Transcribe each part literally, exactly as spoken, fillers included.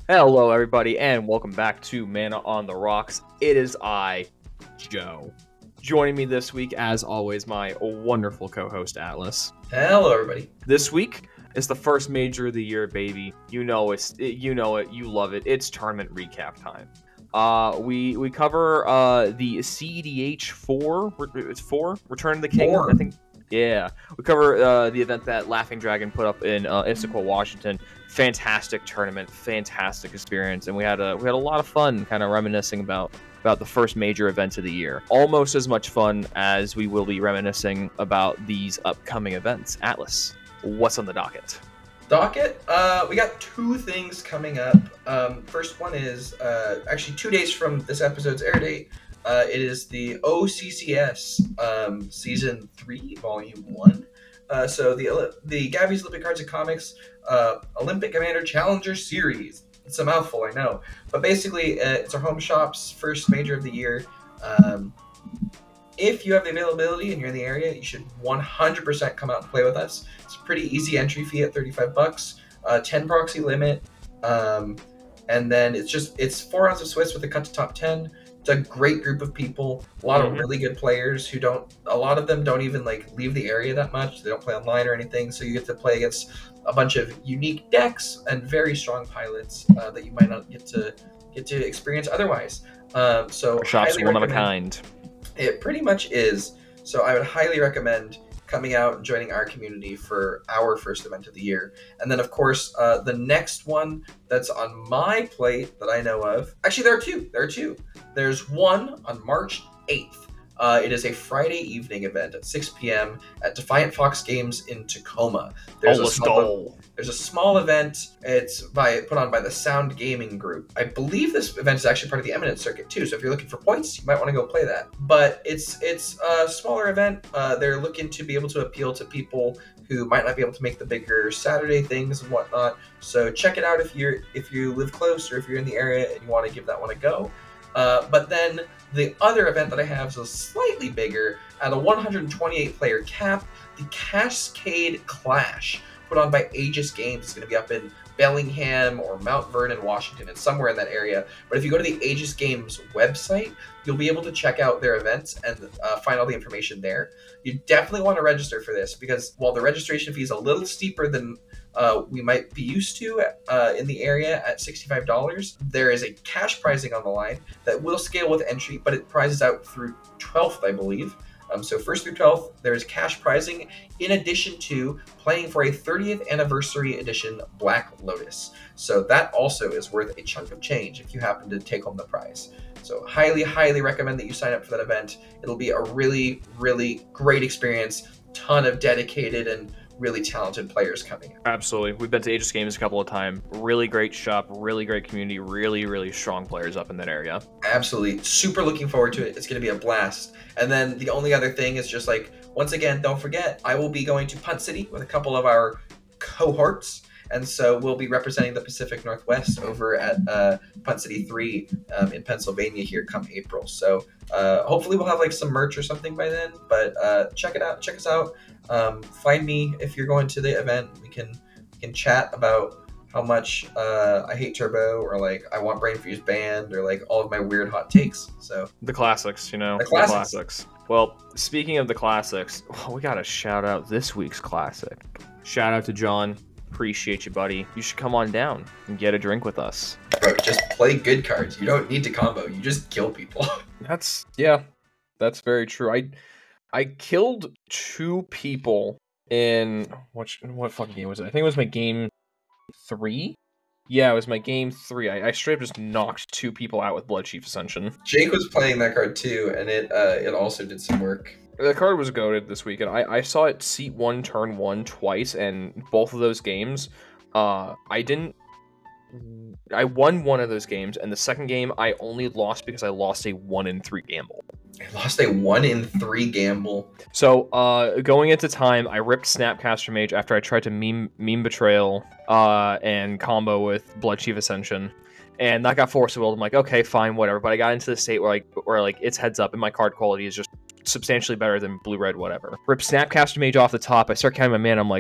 Hello, everybody, and welcome back to Mana on the Rocks. It is I, Joe. Joining me this week, as always, my wonderful co-host, Atlas. Hello, everybody. This week is the first major of the year, baby. You know it's, it, you know it, you love it. It's tournament recap time. Uh, we we cover uh the C D H four. It's four. Return of the King. Four. I think. Yeah, we cover uh, the event that Laughing Dragon put up in uh, Issaquah, Washington. Fantastic tournament, fantastic experience, and we had a we had a lot of fun, kind of reminiscing about about the first major events of the year. Almost as much fun as we will be reminiscing about these upcoming events. Atlas, what's on the docket? Docket, uh, we got two things coming up. Um, first one is uh, actually two days from this episode's air date. Uh, it is the O C C S um, Season three, Volume one. Uh, so the the Gabby's Olympic Cards and Comics uh, Olympic Commander Challenger Series. It's a mouthful, I know. But basically, uh, it's our home shop's first major of the year. Um, if you have the availability and you're in the area, you should one hundred percent come out and play with us. It's a pretty easy entry fee at thirty-five bucks, uh, ten proxy limit, um, and then it's just it's four rounds of Swiss with a cut to top ten. It's a great group of people, a lot Mhm. of really good players who don't, a lot of them don't even like leave the area that much. They don't play online or anything. So you get to play against a bunch of unique decks and very strong pilots uh, that you might not get to get to experience otherwise. Um, so Our shop's highly one of a recommend- kind. It pretty much is. So I would highly recommend coming out and joining our community for our first event of the year. And then, of course, uh, the next one that's on my plate that I know of. Actually, there are two. There are two. There's one on March eighth. Uh, it is a Friday evening event at six p.m. at Defiant Fox Games in Tacoma. There's Oh, a let's small, go. there's a small event. It's by put on by the Sound Gaming Group. I believe this event is actually part of the Eminence Circuit too. So if you're looking for points, you might want to go play that. But it's it's a smaller event. Uh, they're looking to be able to appeal to people who might not be able to make the bigger Saturday things and whatnot. So check it out if you're if you live close or if you're in the area and you want to give that one a go. Uh, but then the other event that I have is slightly bigger at a one hundred twenty-eight player cap, the Cascade Clash, put on by Aegis Games. It's going to be up in Bellingham or Mount Vernon, Washington, and somewhere in that area. But if you go to the Aegis Games website, you'll be able to check out their events and uh, find all the information there. You definitely want to register for this because while the registration fee is a little steeper than uh, we might be used to uh, in the area at sixty-five dollars, there is a cash pricing on the line that will scale with entry, but it prizes out through twelfth, I believe. Um, so first through twelfth, there's cash prizing in addition to playing for a thirtieth anniversary edition Black Lotus. So that also is worth a chunk of change if you happen to take home the prize. So highly, highly recommend that you sign up for that event. It'll be a really, really great experience. Ton of dedicated and really talented players coming in. Absolutely. We've been to Aegis Games a couple of times. Really great shop, really great community, really, really strong players up in that area. Absolutely. Super looking forward to it. It's going to be a blast. And then the only other thing is just like, once again, don't forget, I will be going to Punt City with a couple of our cohorts. And so we'll be representing the Pacific Northwest over at uh, Punt City three um, in Pennsylvania here come April. So uh, hopefully we'll have like some merch or something by then. But uh, check it out. Check us out. Um, find me if you're going to the event. We can we can chat about how much uh, I hate Turbo or like I want Brain Fuse banned or like all of my weird hot takes. So The classics, you know. The classics. Well, speaking of the classics, we got to shout out this week's classic. Shout out to John. Appreciate you, buddy. You should come on down and get a drink with us. bro, just play good cards. You don't need to combo. You just kill people. That's yeah, that's very true. I I killed two people in what what fucking game was it? I think it was my game three. Yeah, it was my game three. I, I straight up just knocked two people out with Blood Chief Ascension. Jake was playing that card too, and it uh, it also did some work. The card was goated this week, and I, I saw it seat one, turn one twice, and both of those games, uh, I didn't. I won one of those games, and the second game I only lost because I lost a one in three gamble. I lost a one in three gamble. So, uh, going into time, I ripped Snapcaster Mage after I tried to meme meme Betrayal, uh, and combo with Blood Chief Ascension. And that got force willed. I'm like, okay, fine, whatever. But I got into the state where like where like it's heads up and my card quality is just substantially better than blue red whatever. Rip Snapcaster Mage off the top. I start counting my mana. I'm like,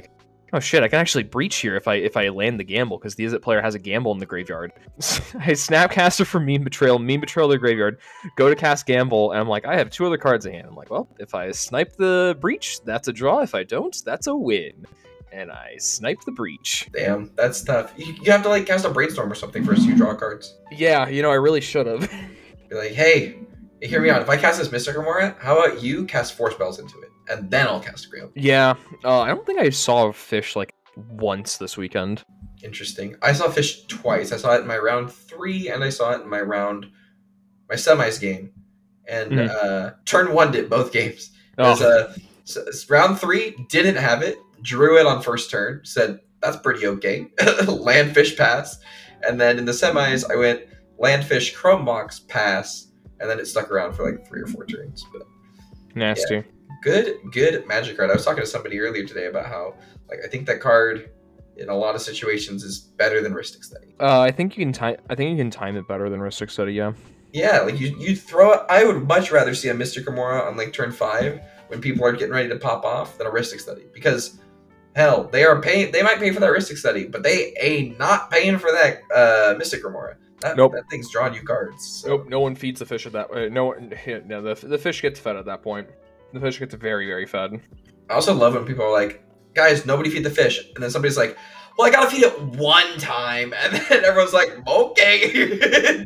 Oh shit! I can actually breach here if I if I land the gamble because the Izzet player has a gamble in the graveyard. I Snapcaster for Mean Betrayal, Mean Betrayal their graveyard, go to cast gamble, and I'm like, I have two other cards in hand. I'm like, well, if I snipe the breach, that's a draw. If I don't, that's a win. And I snipe the breach. Damn, that's tough. You, you have to like cast a brainstorm or something first. You draw cards. Yeah, you know, I really should have. Be like, hey, hear me out. If I cast this Mystic Remora, how about you cast four spells into it, and then I'll cast a Grail. Yeah, uh, I don't think I saw Fish like once this weekend. Interesting. I saw Fish twice. I saw it in my round three, and I saw it in my round, my semis game, and mm. uh, turn one did both games. Oh. Uh, so, round three didn't have it. Drew it on first turn. Said that's pretty okay. Land Fish pass, and then in the semis I went Land Fish Chrome Box pass, and then it stuck around for like three or four turns. But nasty. Yeah. Good, good Magic card. I was talking to somebody earlier today about how, like, I think that card in a lot of situations is better than Rhystic Study. Uh, I think you can time. I think you can time it better than Rhystic Study. Yeah. Yeah, like you, you throw it. I would much rather see a Mystic Remora on like turn five when people are getting ready to pop off than a Rhystic Study, because hell, they are paying. They might pay for that Rhystic Study, but they ain't not paying for that uh, Mystic Remora. That, nope. That thing's drawing you cards. So. Nope. No one feeds the fish at that. Uh, no. No. The the fish gets fed at that point. The fish gets very, very fed. I also love when people are like, guys, nobody feed the fish. And then somebody's like, well, I gotta feed it one time. And then everyone's like, okay.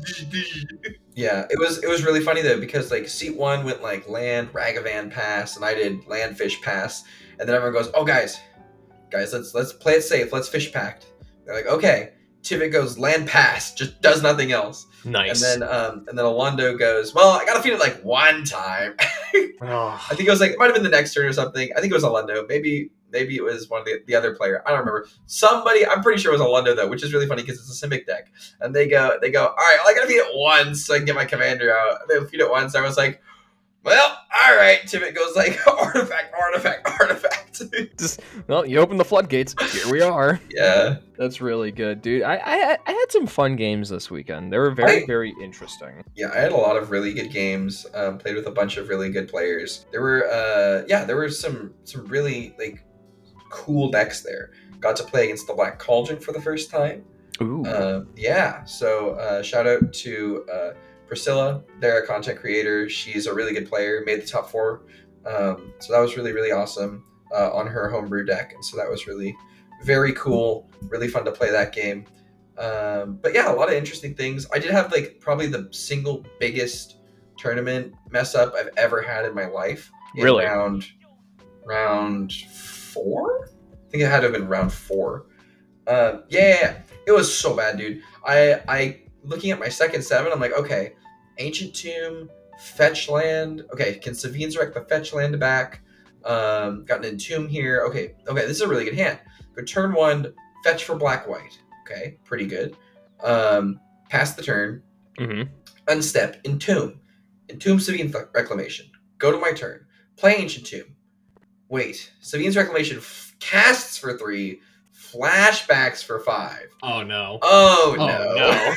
Yeah, it was it was really funny though, because like seat one went like land, Ragavan pass, and I did land fish pass. And then everyone goes, oh guys, guys, let's let's play it safe. Let's fish pact. They're like, okay. Tivit goes land pass, just does nothing else. Nice. And then um and then Alondo goes, well, I gotta feed it like one time. oh. I think it was like it might have been the next turn or something. I think it was Alondo. Maybe maybe it was one of the, the other player. I don't remember. Somebody, I'm pretty sure it was Alondo though, which is really funny because it's a Simic deck. And they go, they go, all right, well, I gotta feed it once so I can get my commander out. They feed it once. I was like, well, all right. Tivit goes like artifact, artifact, artifact. Just well, you open the floodgates. Here we are. Yeah, that's really good, dude. I I, I had some fun games this weekend. They were very I, very interesting. Yeah, I had a lot of really good games. Um, played with a bunch of really good players. There were uh yeah, there were some some really like cool decks there. Got to play against the Black Cauldron for the first time. Ooh. Uh, yeah. So uh, shout out to uh, Priscilla. They're a content creator. She's a really good player. Made the top four. Um, so that was really really awesome. Uh, on her homebrew deck, and so that was really very cool, really fun to play that game. Um, but yeah, a lot of interesting things. I did have like probably the single biggest tournament mess up I've ever had in my life. In really? Round, round four? I think it had to have been round four. Uh, yeah, yeah, yeah, it was so bad, dude. I, I looking at my second seven, I'm like, okay, Ancient Tomb, fetch land. Okay, can Savine's Wreck the fetch land back? Um, got an Entomb here. Okay, okay, this is a really good hand. Go turn one, fetch for black white. Okay, pretty good. Um, pass the turn. Mm-hmm. Unstep, Entomb. Entomb Savine's Reclamation. Go to my turn. Play Ancient Tomb. Wait, Savine's Reclamation f- casts for three, flashbacks for five. Oh no. Oh, oh no. no.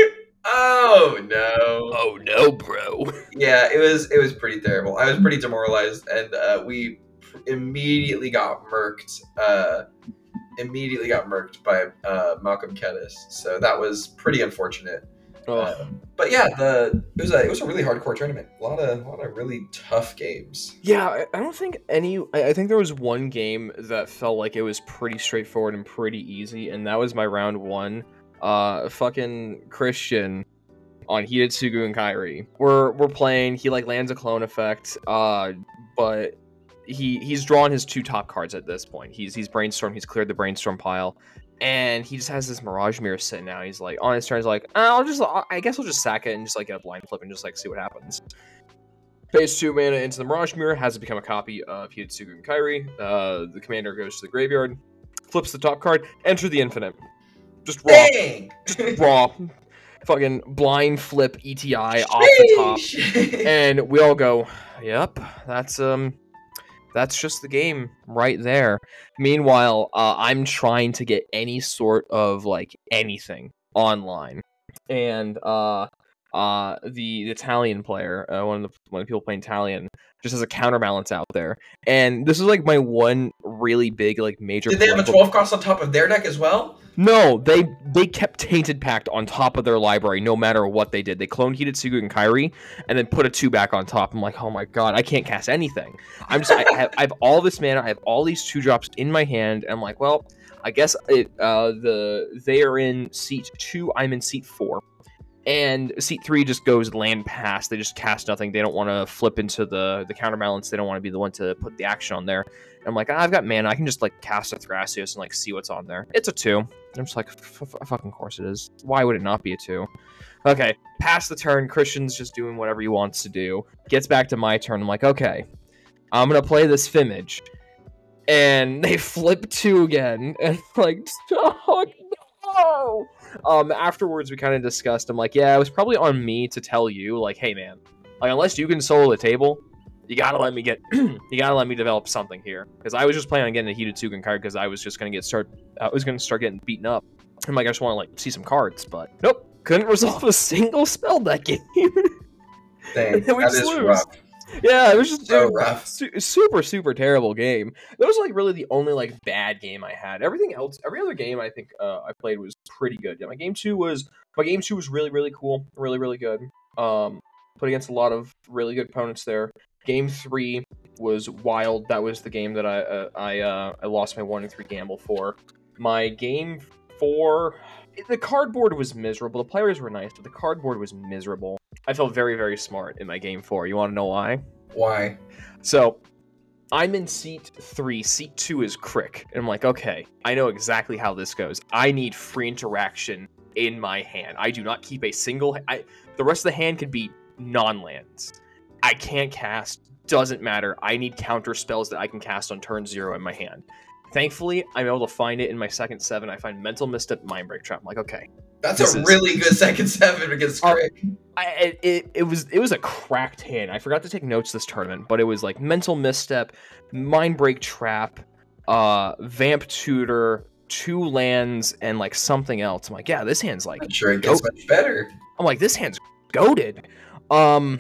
Oh no! Oh no, bro! Yeah, it was it was pretty terrible. I was pretty demoralized, and uh, we immediately got murked. Uh, immediately got murked by uh, Malcolm Kedis. So that was pretty unfortunate. Oh. Uh, but yeah, the it was a it was a really hardcore tournament. A lot of a lot of really tough games. Yeah, I, I don't think any. I, I think there was one game that felt like it was pretty straightforward and pretty easy, and that was my round one. Uh, fucking Christian on Hidetsugu and Kairi. We're we're playing. He like lands a clone effect. Uh, but he he's drawn his two top cards at this point. He's he's brainstormed. He's cleared the brainstorm pile, and he just has this Mirage Mirror sitting now. He's like on his turn. He's like, oh, I'll just I guess I'll just sack it and just like get a blind flip and just like see what happens. Pays two mana into the Mirage Mirror. Has it become a copy of Hidetsugu and Kairi. Uh, the commander goes to the graveyard, flips the top card, enter the infinite. Just raw. Dang! Just raw. Fucking blind flip E T I off the top. And we all go, yep, that's um that's just the game right there. Meanwhile, uh, I'm trying to get any sort of like anything online. And uh uh, the, the Italian player, uh, one of the one of the people playing Italian, just has a counterbalance out there. And this is like my one really big like major. Did they have a twelve cost on top of their deck as well? No, they they kept Tainted Pact on top of their library no matter what they did. They cloned Hidetsugu and Kairi, and then put a two back on top. I'm like, oh my god, I can't cast anything. I'm just, I, have, I have all this mana, I have all these two drops in my hand, and I'm like, well, I guess it, uh, the they are in seat two, I'm in seat four. And seat three just goes land pass. They just cast nothing. They don't want to flip into the, the counterbalance. They don't want to be the one to put the action on there. And I'm like, ah, I've got mana. I can just like cast a Thrasios and like see what's on there. It's a two. And I'm just like, f f fucking course it is. Why would it not be a two? Okay, pass the turn. Christian's just doing whatever he wants to do. Gets back to my turn. I'm like, okay, I'm gonna play this Fimage. And they flip two again. And like, oh, no! Um, afterwards, we kind of discussed, I'm like, yeah, it was probably on me to tell you, like, hey, man, like, unless you can solo the table, you gotta let me get, you gotta let me develop something here. Because I was just planning on getting a Hidetsugu card because I was just gonna get start, I was gonna start getting beaten up. I'm like, I just want to, like, see some cards, but nope, couldn't resolve a single spell that game. Dang, that is lose. rough. Yeah, it was just so rough. Su super, super terrible game. That was like really the only like bad game I had. Everything else, every other game I think uh, I played was pretty good. Yeah, my game two was my game two was really, really cool, really, really good. Um, played against a lot of really good opponents there. Game three was wild. That was the game that I uh, I uh, I lost my one and three gamble for. My game four, the cardboard was miserable. The players were nice, but the cardboard was miserable. I felt very, very smart in my game four. You want to know why? Why? So, I'm in seat three. Seat two is Crick. And I'm like, okay, I know exactly how this goes. I need free interaction in my hand. I do not keep a single... I, the rest of the hand can be non-lands. I can't cast. Doesn't matter. I need counter spells that I can cast on turn zero in my hand. Thankfully, I'm able to find it in my second seven. I find Mental Misstep, Mindbreak Trap. I'm like, okay. That's a is... really good second seven against Crick. Uh, I, it, it was it was a cracked hand. I forgot to take notes this tournament, but it was like Mental Misstep, Mindbreak Trap, uh, Vamp Tutor, two lands, and like something else. I'm like, yeah, this hand's like... I'm sure it gets much better. I'm like, this hand's goated. Um,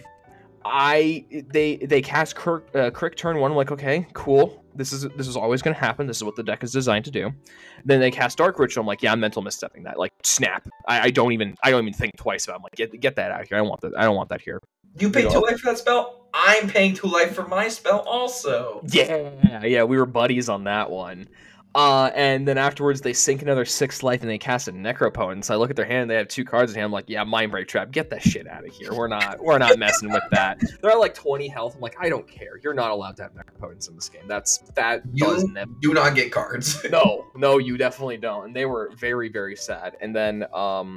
I they they cast Kirk, uh, Crick turn one. I'm like, okay, cool. This is this is always going to happen. This is what the deck is designed to do. Then they cast Dark Ritual. I'm like, yeah, I'm mental misstepping that. Like, snap. I, I don't even I don't even think twice about it. I'm like, get get that out of here. I don't want that. I don't want that here. You pay two life for that spell. I'm paying two life for my spell also. Yeah, yeah, we were buddies on that one. Uh, and then afterwards, they sink another six life and they cast a Necropotent. So I look at their hand, they have two cards in hand. I'm like, yeah, Mindbreak Trap, get that shit out of here. We're not, we're not messing with that. They're at like twenty health. I'm like, I don't care. You're not allowed to have Necropotents in this game. That's that. You do not get cards. No, no, you definitely don't. And they were very, very sad. And then, um.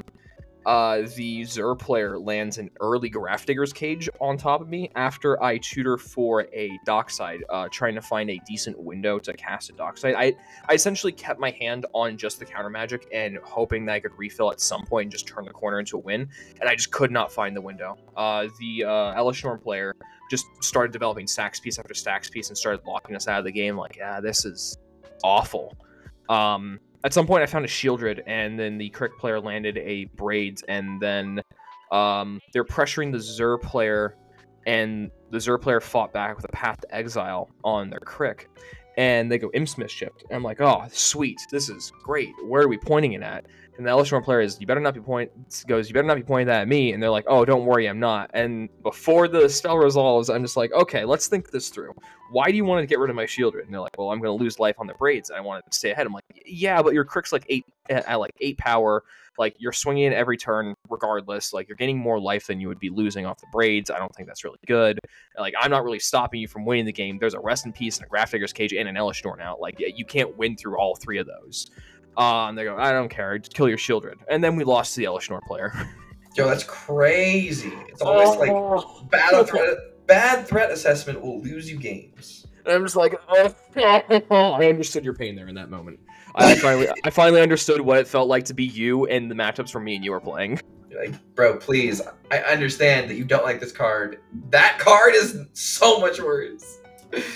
Uh, the Zur player lands an early Grafdigger's Cage on top of me after I tutor for a Dockside, uh, trying to find a decent window to cast a Dockside. I, I essentially kept my hand on just the counter magic and hoping that I could refill at some point and just turn the corner into a win, and I just could not find the window. Uh, the uh, Elesh Norn player just started developing stacks piece after stacks piece and started locking us out of the game. Like, yeah, this is awful. Um... At some point, I found a Shieldred, and then the Crick player landed a Braids, and then um, they're pressuring the Zur player, and the Zur player fought back with a Path to Exile on their Crick, and they go Imps Mischief. And I'm like, oh, sweet, this is great. Where are we pointing it at? And the Elesh Norn player is, you better not be point goes, you better not be pointing that at me. And they're like, oh, don't worry, I'm not. And before the spell resolves, I'm just like, okay, let's think this through. Why do you want to get rid of my Shieldred? And they're like, well, I'm going to lose life on the Braids. And I want to stay ahead. I'm like, yeah, but your Crick's like eight at like eight power. Like, you're swinging it every turn regardless. Like, you're getting more life than you would be losing off the Braids. I don't think that's really good. And, like, I'm not really stopping you from winning the game. There's a Rest in Peace and a Grafdigger's Cage and an Elesh Norn out. Like, you can't win through all three of those. Uh, and they go, I don't care, just kill your Shieldred. And then we lost to the Elesh Norn player. Yo, that's crazy. It's always oh, like bad threat, bad threat assessment will lose you games. And I'm just like, oh, I understood your pain there in that moment. I finally, I finally understood what it felt like to be you and the matchups for me and you were playing. You're like, bro, please, I understand that you don't like this card. That card is so much worse.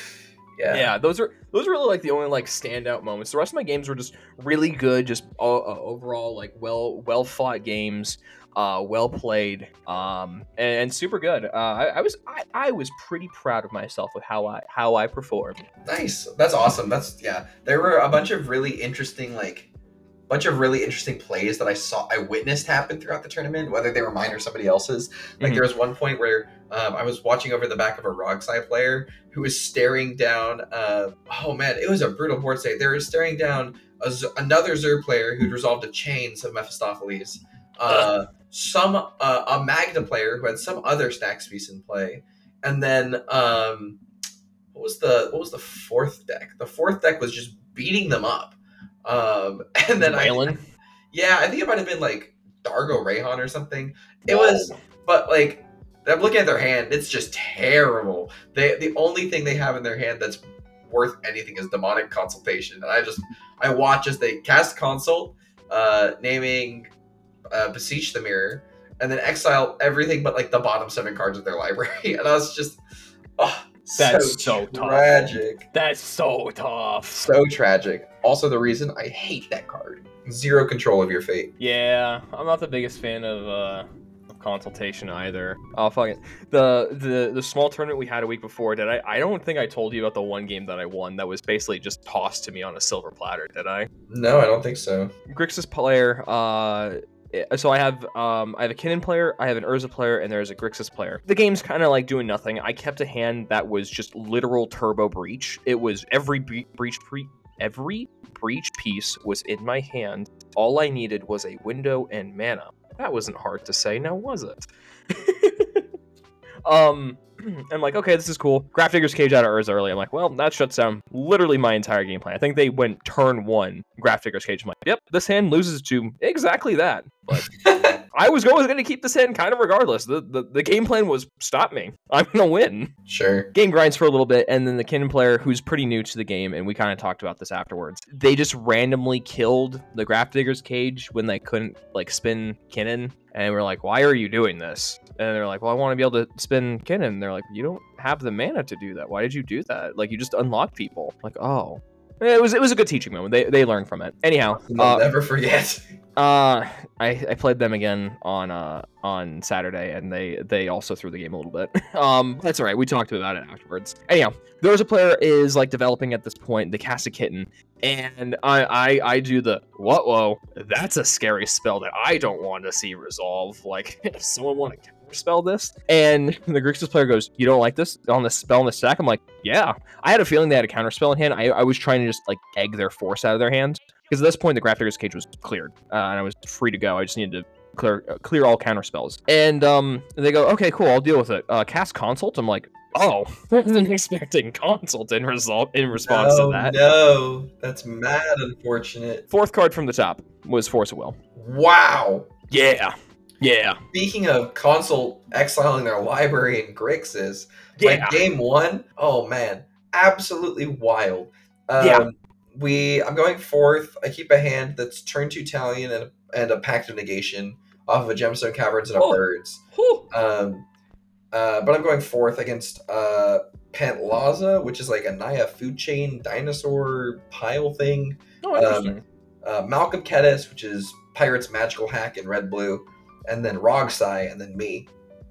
Yeah. Yeah, those are those are really like the only like standout moments. The rest of my games were just really good, just uh, uh, overall like well well fought games, uh, well played, um, and, and super good. Uh, I, I was I, I was pretty proud of myself with how I how I performed. Nice. That's awesome. That's yeah. There were a bunch of really interesting like bunch of really interesting plays that I saw, I witnessed happen throughout the tournament, whether they were mine or somebody else's. Like Mhm. there was one point where um, I was watching over the back of a Rogsai player who was staring down. Uh, oh man, it was a brutal board state. They were staring down a Z- another Zer player who'd resolved a chains of Mephistopheles. Uh, some uh, a Magda player who had some other stacks piece in play, and then um, what was the what was the fourth deck? The fourth deck was just beating them up. Um, and then I, Waylon? yeah, I think it might have been like Dargo Rayhan or something. It Whoa. was, but like, I'm looking at their hand. It's just terrible. They the only thing they have in their hand that's worth anything is Demonic Consultation. And I just I watch as they cast Consult, uh, naming uh, Beseech the Mirror, and then exile everything but like the bottom seven cards of their library. And I was just, oh, That's so, so tough. tragic. That's so tough. So tragic. Also, the reason I hate that card: zero control of your fate. Yeah, I'm not the biggest fan of uh of consultation either. Oh fuck it. The the the small tournament we had a week before, did I I don't think I told you about the one game that I won that was basically just tossed to me on a silver platter, did I? No, I don't think so. Grixis player, uh so I have um I have a Kinnan player, I have an Urza player, and there's a Grixis player. The game's kind of like doing nothing. I kept a hand that was just literal turbo breach. It was every bre- breach pre every breach piece was in my hand. All I needed was a window and mana. That wasn't hard to say, now was it? um I'm like, okay, this is cool. Grafdigger's Cage out of Urza early. I'm like, well, that shuts down literally my entire game plan. I think they went turn one, Grafdigger's Cage. I'm like, yep, this hand loses to exactly that. But I was always going to keep this hand kind of regardless. The, the the game plan was stop me. I'm going to win. Sure. Game grinds for a little bit, and then the Kinnan player, who's pretty new to the game, and we kind of talked about this afterwards, they just randomly killed the Grafdigger's Cage when they couldn't like spin Kinnan. And we're like, why are you doing this? And they're like, well, I want to be able to spin Kinnan. And they're like, you don't have the mana to do that. Why did you do that? Like, you just unlock people. Like, oh. It was it was a good teaching moment. They they learned from it. Anyhow, I'll uh, never forget. uh, I, I played them again on uh on Saturday, and they they also threw the game a little bit. um, that's all right. We talked about it afterwards. Anyhow, the Urza player is like developing at this point. They cast a kitten, and I I, I do the what? Whoa, that's a scary spell that I don't want to see resolve. Like, if someone want to spell this, and the Grixis player goes, you don't like this on the spell in the stack? I'm like, yeah. I had a feeling they had a counter spell in hand. I, I was trying to just like egg their force out of their hand, because at this point the Grafdigger's Cage was cleared, uh, and I was free to go. I just needed to clear uh, clear all counter spells. And um they go, okay, cool, I'll deal with it. Uh, cast Consult. I'm like, oh, I wasn't expecting Consult in result in response no, to that. No, that's mad unfortunate. Fourth card from the top was Force of Will. Wow. Yeah. Yeah. Speaking of Consult exiling their library in Grixis, Yeah. like game one, oh man, absolutely wild. Um, Yeah. We, I'm going fourth. I keep a hand that's turn two Talion and a, and a Pact of Negation off of a Gemstone Caverns and a Oh. Birds. Whew. Um, uh, but I'm going fourth against uh, Pantlaza, which is like a Naya food chain dinosaur pile thing. Oh, interesting. Uh, Malcolm Kedis, which is Pirate's Magical Hack in red blue, and then Rogsai, and then me.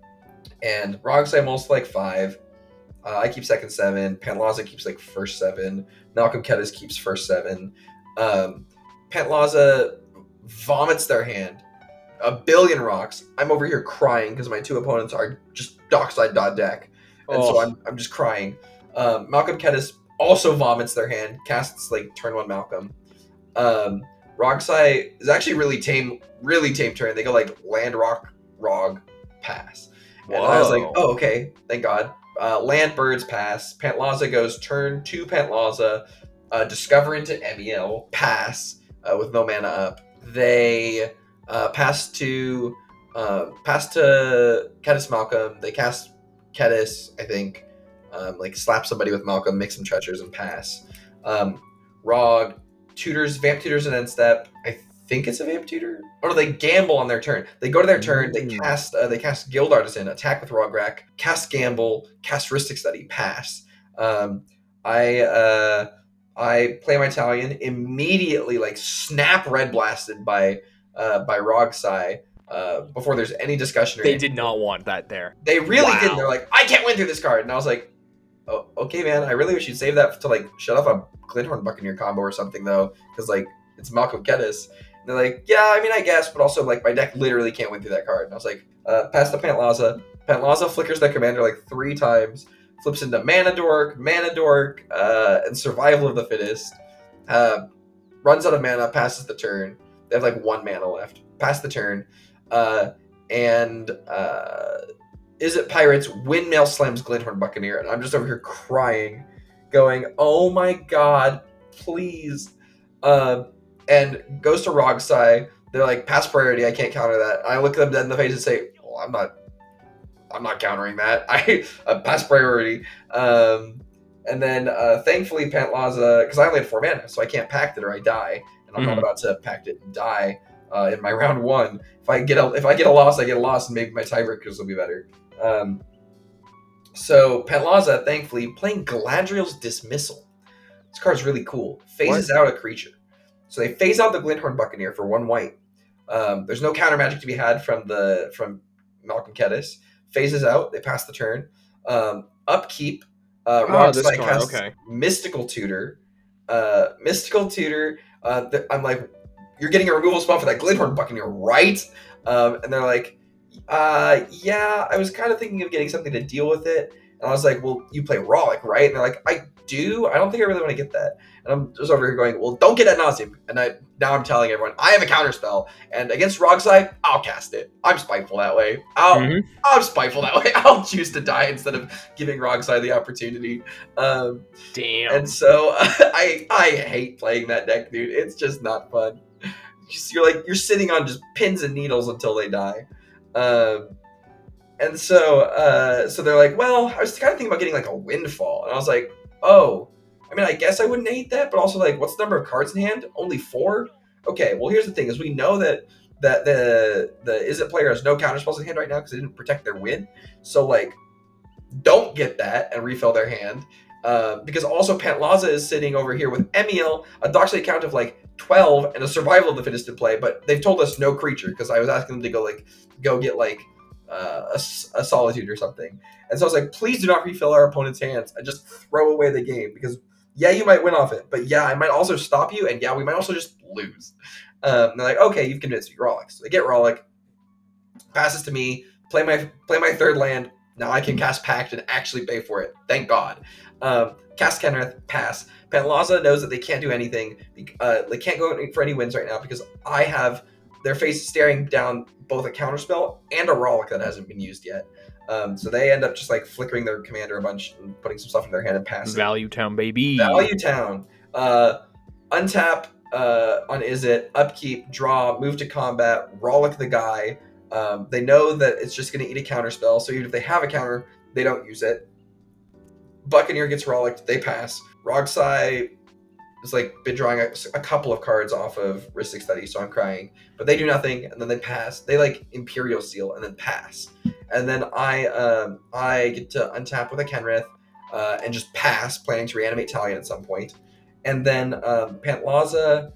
And Rogsai most like five. Uh, I keep second seven. Pantlaza keeps like first seven. Malcolm Kedis keeps first seven. Um, Pantlaza vomits their hand. A billion rocks. I'm over here crying because my two opponents are just dockside dot deck. And Oh. so I'm, I'm just crying. Um, Malcolm Kedis also vomits their hand. Casts like turn one Malcolm. Um, Rogsai is actually really tame, really tame turn. They go like land, rock, rog, pass. And I was like, Whoa. oh, okay, thank God. Uh, land, birds, pass. Pantlaza goes turn two Pantlaza. Uh, discover into Emiel, pass uh, with no mana up. They uh, pass to uh, pass to Kedis Malcolm. They cast Kedis, I think. Um, like slap somebody with Malcolm, make some treacherous, and pass. Um, Rog tutors, vamp tutors, and end step. I think it's a vamp tutor. Or do they gamble on their turn? They go to their turn. They Mm. cast. Uh, they cast Guild Artisan, attack with Rograk, cast gamble, cast Rhystic Study, pass. Um, I uh, I play my Italian immediately, like snap red blasted by uh, by Rogsai uh, before there's any discussion or They anything. did not want that there. They really didn't. They're Wow. like, I can't win through this card, and I was like, oh, okay, man. I really wish you'd save that to like shut off a Glinthorn Buccaneer combo or something though, because like it's Malcolm Geddes. And they're like, yeah, I mean, I guess, but also like my deck literally can't win through that card. And I was like, uh, pass the Pantlaza. Pantlaza flickers their commander like three times, flips into Mana Dork, Mana Dork, uh, and Survival of the Fittest. Uh, runs out of mana, passes the turn. They have like one mana left. Pass the turn. Uh, and uh, Is It Pirates windmill slams Glinthorn Buccaneer, and I'm just over here crying, going, "Oh my god, please!" Uh, and goes to Rogsai. They're like, "Pass priority. I can't counter that." I look them dead in the face and say, "Well, I'm not. I'm not countering that. I uh, pass priority." Um, and then, uh, thankfully, Pantlaza, because I only had four mana, so I can't pact it or I die, and I'm mm-hmm. not about to pact it and die uh, in my round one. If I get a if I get a loss, I get a loss, and maybe my tiebreakers will be better. Um, so Pantlaza, thankfully, playing Galadriel's Dismissal. This card's really cool. Phases what? out a creature. So they phase out the Glinthorn Buccaneer for one white. Um, there's no counter magic to be had from the from Malcolm Geddes. Phases out. They pass the turn. Um, upkeep. Uh, oh, Rogsai casts okay. Mystical Tutor. Uh, Mystical Tutor. Uh, th- I'm like, you're getting a removal spell for that Glinthorn Buccaneer, right? Um, and they're like, uh, yeah, I was kind of thinking of getting something to deal with it. And I was like, well, you play Rollick, right? And they're like, I do. I don't think I really want to get that. And I'm just over here going, well, don't get Ad Nauseam. And I now I'm telling everyone, I have a counter spell. And against Rogsai, I'll cast it. I'm spiteful that way. I'll, mm-hmm. I'm spiteful that way. I'll choose to die instead of giving Rogsai the opportunity. Um, Damn. And so uh, I I hate playing that deck, dude. It's just not fun. Just, you're like, you're sitting on just pins and needles until they die. Um, and so, uh, so they're like, well, I was kind of thinking about getting like a windfall, and I was like, oh, I mean, I guess I wouldn't hate that, but also like, what's the number of cards in hand? Only four? Okay, well, here's the thing: is we know that that the the Is It player has no counter spells in hand right now because they didn't protect their win. So like, don't get that and refill their hand. Uh, because also Pantlaza is sitting over here with Emiel, a Dockside count of like twelve, and a Survival of the Fittest to play, but they've told us no creature because I was asking them to go like go get like uh, a, a Solitude or something. And so I was like, please do not refill our opponent's hands and just throw away the game because yeah, you might win off it, but yeah, I might also stop you, and yeah, we might also just lose. Um, they're like, okay, you've convinced me, Rollick. So they get Rollick, passes to me, play my play my third land. Now I can cast Pact and actually pay for it. Thank God. Um, cast Kenrith, pass. Pantlaza knows that they can't do anything. Uh, they can't go for any wins right now because I have their face staring down both a counterspell and a Rollick that hasn't been used yet. Um, so they end up just like flickering their commander a bunch and putting some stuff in their hand and passing. Value Town, baby. Value Town. Uh, untap uh, on Is It, upkeep, draw, move to combat, Rollick the guy. Um, they know that it's just going to eat a counter spell, so even if they have a counter, they don't use it. Buccaneer gets Rollicked, they pass. Rogsai is like been drawing a, a couple of cards off of Rhystic Study, so I'm crying. But they do nothing, and then they pass. They like Imperial Seal and then pass. And then I um, I get to untap with a Kenrith uh, and just pass, planning to reanimate Talion at some point. And then um, Pantlaza,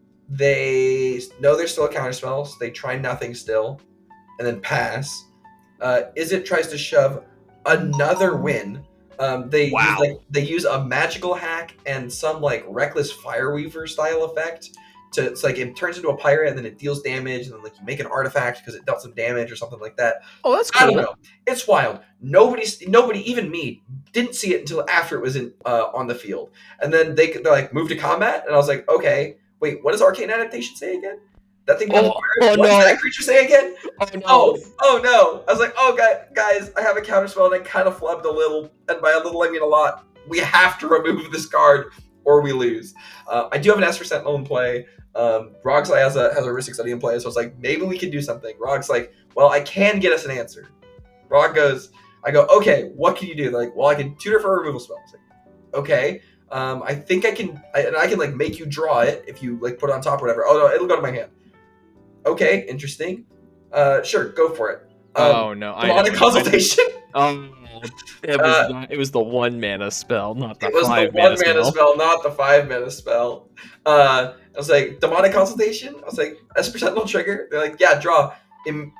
they know there's still a counterspell, so they try nothing still, and then pass. Uh, Is It tries to shove another win. Um, they wow. use, like they use a magical hack and some like Reckless Fireweaver style effect to it's like it turns into a pirate and then it deals damage and then like you make an artifact because it dealt some damage or something like that. Oh, that's cool. I don't know. It's wild. Nobody, nobody, even me, didn't see it until after it was in uh, on the field. And then they they're like move to combat and I was like, okay, wait, what does Arcane Adaptation say again? That thing. Oh, oh what no! does that creature say again? Oh no! Oh, oh no! I was like, oh guys, I have a counterspell, and I kind of flubbed a little, and by a little I mean a lot. We have to remove this card, or we lose. Uh, I do have an Esper Sentinel in play. Um, Rogsai has a has a Rhystic Study in play, so I was like, maybe we can do something. Rog's like, well, I can get us an answer. Rog goes, I go, okay, what can you do? They're like, well, I can tutor for a removal spell. I was like, okay. Um, I think I can, I, and I can like make you draw it if you like put it on top or whatever. Oh no, it'll go to my hand. Okay, interesting. Uh, sure, go for it. Um, Oh no, I demonic know. consultation. Oh, it was Uh, not, it was the one mana spell, not the It was five the one mana mana spell. spell, not the five mana spell. Uh, I was like, demonic consultation. I was like, Esper Sentinel trigger. They're like, yeah, draw. Im-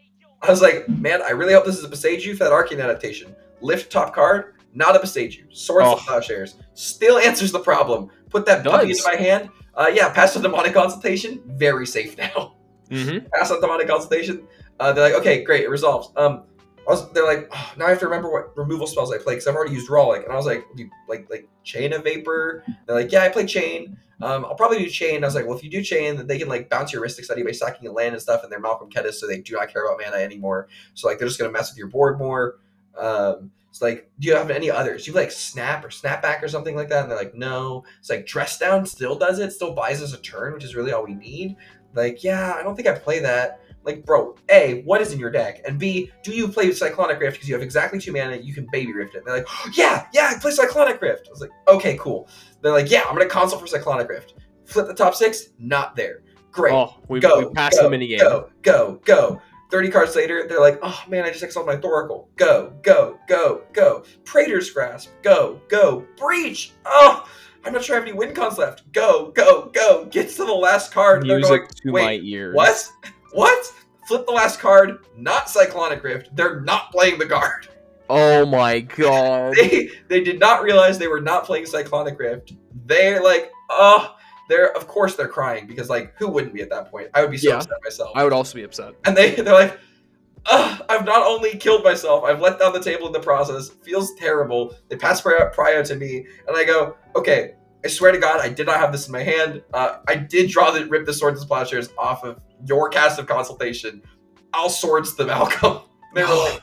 I was like, man, I really hope this is a Boseiju for that Arcane adaptation. Lift top card, not a Boseiju. Swords Oh. of Plowshares. Still answers the problem. Put that puppy Does. into my hand. Uh, yeah, pass on demonic consultation. Very safe now. Mm-hmm. Pass on demonic consultation. Uh, they're like, okay, great, it resolves. Um, I was, they're like, oh, now I have to remember what removal spells I play because I've already used Rawlik. And I was like, do you, like, like Chain of Vapor? They're like, yeah, I play Chain. Um, I'll probably do Chain. I was like, well, if you do Chain, then they can like bounce your Rhystic Study by sacking a land and stuff, and they're Malcolm Kedis, so they do not care about mana anymore. So like, they're just gonna mess with your board more. Um, it's like, do you have any others? Do you like Snap or Snapback or something like that? And they're like, no. It's like Dress Down still does it, still buys us a turn, which is really all we need. Like, yeah, I don't think I play that. Like, bro, A, what is in your deck? And B, do you play Cyclonic Rift because you have exactly two mana, you can Baby Rift it? And they're like, oh, yeah, yeah, I play Cyclonic Rift. I was like, okay, cool. They're like, yeah, I'm going to console for Cyclonic Rift. Flip the top six, not there. Great. Oh, we go, we passed go, the minigame. Go, go, go. thirty cards later, they're like, oh man, I just exiled my Thoracle. Go, go, go, go. Praetor's Grasp. Go, go. Breach. Oh, I'm not sure I have any win cons left. Go, go, go. Gets to the last card. Music going, to Wait, my ears. What? What? Flip the last card. Not Cyclonic Rift. They're not playing the card. Oh my god. They they did not realize they were not playing Cyclonic Rift. They're like, oh, they're of course they're crying because like who wouldn't be at that point? I would be so Yeah. upset myself. I would also be upset. And they they're like, ugh, I've not only killed myself, I've let down the table in the process. Feels terrible. They pass Prio Prio to me, and I go, okay, I swear to God, I did not have this in my hand. Uh, I did draw the rip the Swords and Plowshares off of your cast of consultation. I'll swords the Malcolm. They were like,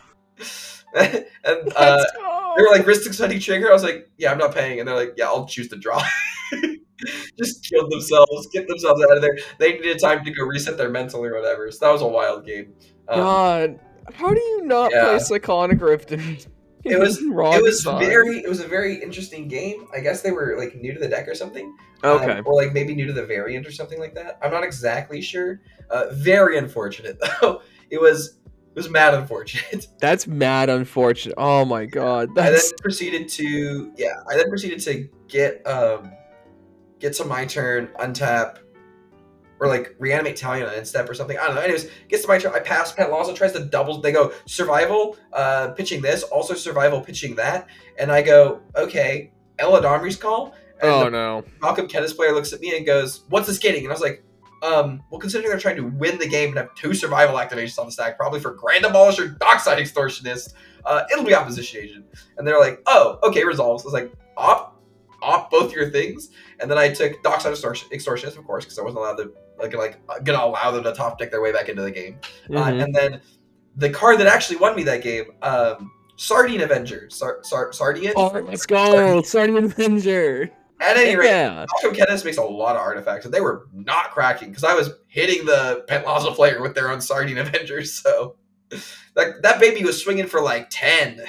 and uh, Let's go. they were like, Rhystic Study trigger. I was like, yeah, I'm not paying. And they're like, yeah, I'll choose to draw. Just killed themselves, get themselves out of there. They needed time to go reset their mental or whatever. So that was a wild game. Um, God, how do you not yeah. play Cyclonic Rift? In, It was raw it was design? very it was a very interesting game. I guess they were like new to the deck or something. Okay. Um, or like maybe new to the variant or something like that. I'm not exactly sure. Uh, very unfortunate though. It was it was mad unfortunate. That's mad unfortunate. Oh my god. I then That's proceeded to yeah. I then proceeded to get um get to my turn, untap, or like reanimate Talion and step or something. I don't know. Anyways, gets to my turn. I pass. Pet also tries to double. They go survival, uh, pitching this, also survival, pitching that, and I go okay. Ella Domri's call. And oh the no. Malcolm Kedis player looks at me and goes, "What's this getting?" And I was like, um, well, considering they're trying to win the game and have two survival activations on the stack, probably for Grand Demolisher, Dockside Extortionist, uh, it'll be Opposition Agent. And they're like, oh, okay, resolves. I was like, op, op both your things. And then I took Dockside Extortion- Extortionist, of course, because I wasn't allowed to, like, like gonna allow them to top deck their way back into the game. Mhm. Uh, and then the card that actually won me that game, um, Sardine Avenger. Sar- Sar- Sardian? Oh, let's go. Sardian Avenger. At any rate, Yeah. Malcolm Kedis makes a lot of artifacts, and they were not cracking because I was hitting the Pentlaza player with their own Sardine Avengers. So that that baby was swinging for like ten.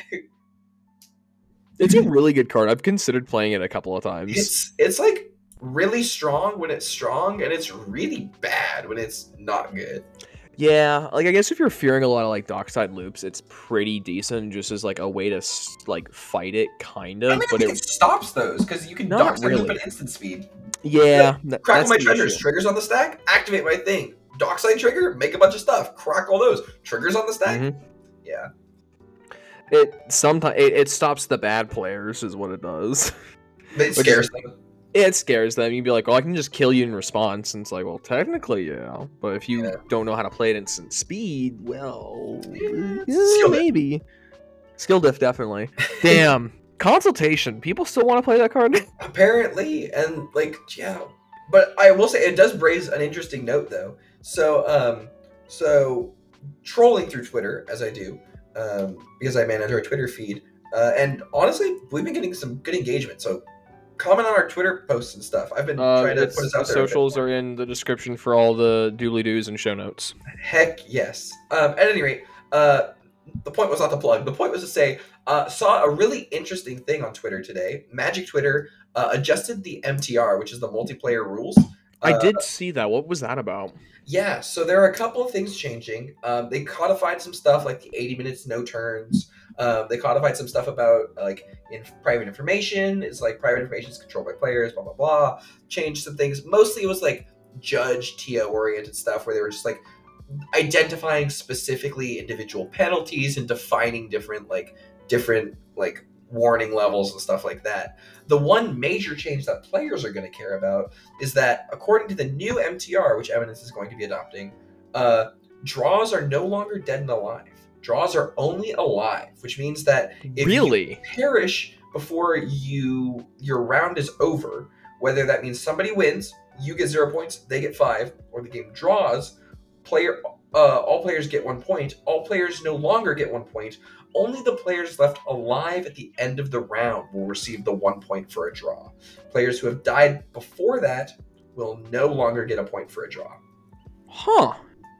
It's a really good card. I've considered playing it a couple of times. It's it's like really strong when it's strong, and it's really bad when it's not good. Yeah, like I guess if you're fearing a lot of like Dockside loops, it's pretty decent just as like a way to s- like fight it, kind of. I mean, I but think it, it stops those because you can Not Dockside really. loop at instant speed. yeah, that- Crackle that's my the treasures, issue. triggers on the stack, activate my thing. Dockside trigger, make a bunch of stuff, crack all those triggers on the stack. Mhm. Yeah. It sometimes it, it stops the bad players, is what it does. It Which scares is- them. It scares them. You'd be like, "Oh, I can just kill you in response," and it's like, "Well, technically, yeah, but if you Yeah. don't know how to play at instant speed, well, Yeah, it's yeah, skill diff. maybe skill diff, definitely." Damn, consultation. People still want to play that card. Apparently, and like, yeah. But I will say it does raise an interesting note though. So, um, so trolling through Twitter as I do, um, because I manage our Twitter feed, uh, and honestly, we've been getting some good engagement. So, comment on our Twitter posts and stuff. I've been Uh, trying to it's- put us the out there. a bit socials more. are in the description for all the doobly doos and show notes. Heck yes. Um, at any rate, uh, the point was not to plug. The point was to say, uh, saw a really interesting thing on Twitter today. Magic Twitter uh, adjusted the M T R, which is the multiplayer rules. I Uh, did see that. What was that about? yeah, so there are a couple of things changing. Um, they codified some stuff like the eighty minutes no turns. Um, they codified some stuff about like in private information. It's like private information is controlled by players. Blah blah blah. Changed some things. Mostly it was like judge T O oriented stuff where they were just like identifying specifically individual penalties and defining different like different like warning levels and stuff like that. The one major change that players are going to care about is that according to the new M T R, which Eminence is going to be adopting, uh, draws are no longer dead and alive. Draws are only alive, which means that if Really? you perish before you your round is over, whether that means somebody wins, you get zero points, they get five, or the game draws, player uh, all players get one point. All players no longer get one point. Only the players left alive at the end of the round will receive the one point for a draw. Players who have died before that will no longer get a point for a draw. Huh.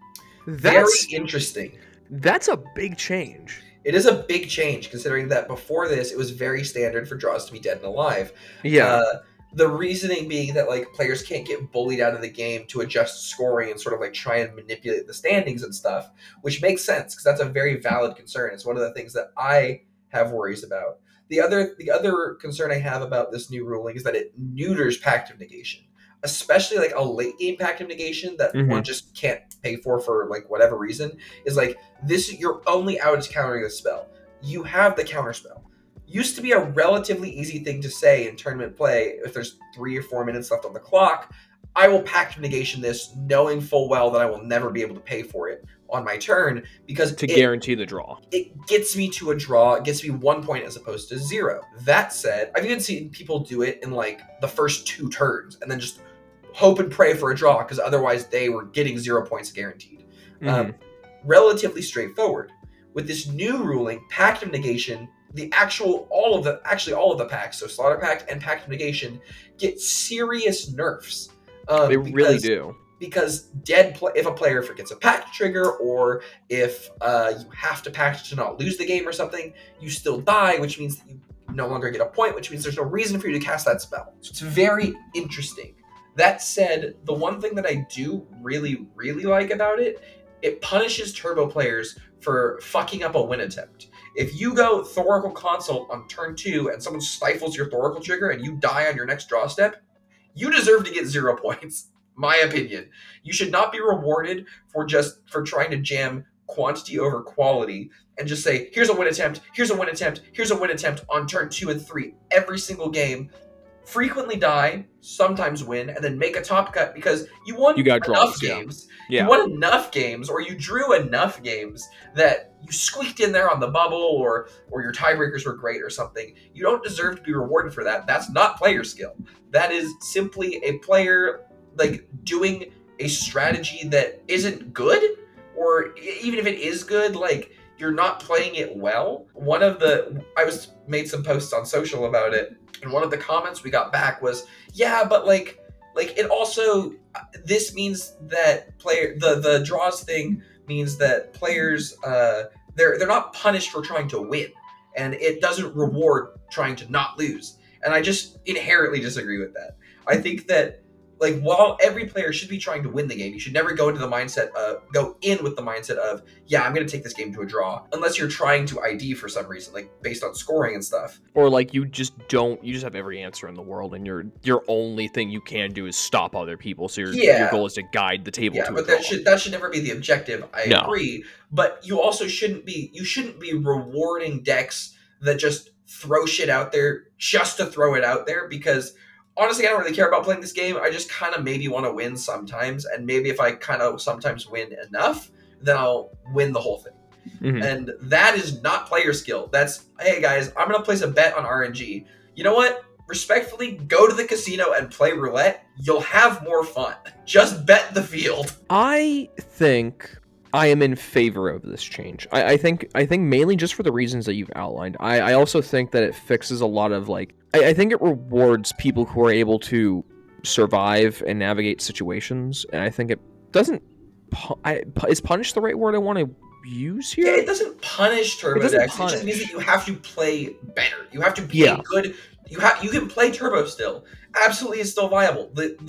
That's Very interesting. That's a big change. It is a big change considering that before this, it was very standard for draws to be dead and alive. Yeah. Uh, the reasoning being that like players can't get bullied out of the game to adjust scoring and sort of like try and manipulate the standings and stuff, which makes sense because that's a very valid concern. It's one of the things that I have worries about. The other the other concern I have about this new ruling is that it neuters pact of negation, especially like a late game pact of negation that Mhm. one just can't pay for for like whatever reason. Is like this you're only out as countering the spell. You have the counter spell. Used to be a relatively easy thing to say in tournament play. If there's three or four minutes left on the clock, I will pact of negation this, knowing full well that I will never be able to pay for it on my turn because To it, guarantee the draw. it gets me to a draw. It gets me one point as opposed to zero. That said, I've even seen people do it in like the first two turns and then just hope and pray for a draw because otherwise they were getting zero points guaranteed. Mhm. Um, relatively straightforward. With this new ruling, pact of negation, the actual all of the actually all of the packs, so Slaughter Pact and Pact of Negation, get serious nerfs. Um, They because, really do. Because dead play, if a player forgets a pact trigger, or if uh, you have to pact to not lose the game or something, you still die, which means that you no longer get a point, which means there's no reason for you to cast that spell. So it's very interesting. That said, the one thing that I do really, really like about it, it punishes turbo players for fucking up a win attempt. If you go Thoracle Consult on turn two and someone stifles your Thoracle trigger and you die on your next draw step, you deserve to get zero points. My opinion. You should not be rewarded for just for trying to jam quantity over quality and just say, here's a win attempt, here's a win attempt, here's a win attempt on turn two and three every single game. Frequently die, sometimes win, and then make a top cut because you won You got enough draws, yeah. games. Yeah. You won enough games, or you drew enough games that you squeaked in there on the bubble, or or your tiebreakers were great or something. You don't deserve to be rewarded for that. That's not player skill. That is simply a player like doing a strategy that isn't good, or even if it is good, like you're not playing it well. One of the I was made some posts on social about it, and one of the comments we got back was, yeah, but like like it also this means that player the the draws thing means that players uh they're they're not punished for trying to win, and it doesn't reward trying to not lose. And I just inherently disagree with that. I think that like while every player should be trying to win the game, you should never go into the mindset of go in with the mindset of, yeah, I'm going to take this game to a draw, unless you're trying to I D for some reason, like based on scoring and stuff. Or like you just don't you just have every answer in the world and your your only thing you can do is stop other people. So your Yeah. your goal is to guide the table Yeah, to but a draw. that should that should never be the objective. I No. agree, but you also shouldn't be you shouldn't be rewarding decks that just throw shit out there just to throw it out there, because honestly, I don't really care about playing this game. I just kind of maybe want to win sometimes, and maybe if I kind of sometimes win enough, then I'll win the whole thing. Mhm. And that is not player skill. That's, hey guys, I'm going to place a bet on R N G. You know what? Respectfully, go to the casino and play roulette. You'll have more fun. Just bet the field. I think I am in favor of this change. I, I think I think mainly just for the reasons that you've outlined. I, I also think that it fixes a lot of like I, I think it rewards people who are able to survive and navigate situations, and I think it doesn't. Pu- I, pu- is punish the right word I want to use here? Yeah, it doesn't punish turbo It doesn't decks. It just means punish. that you have to play better. You have to be Yeah. a good. You have you can play turbo still. Absolutely, is still viable. The the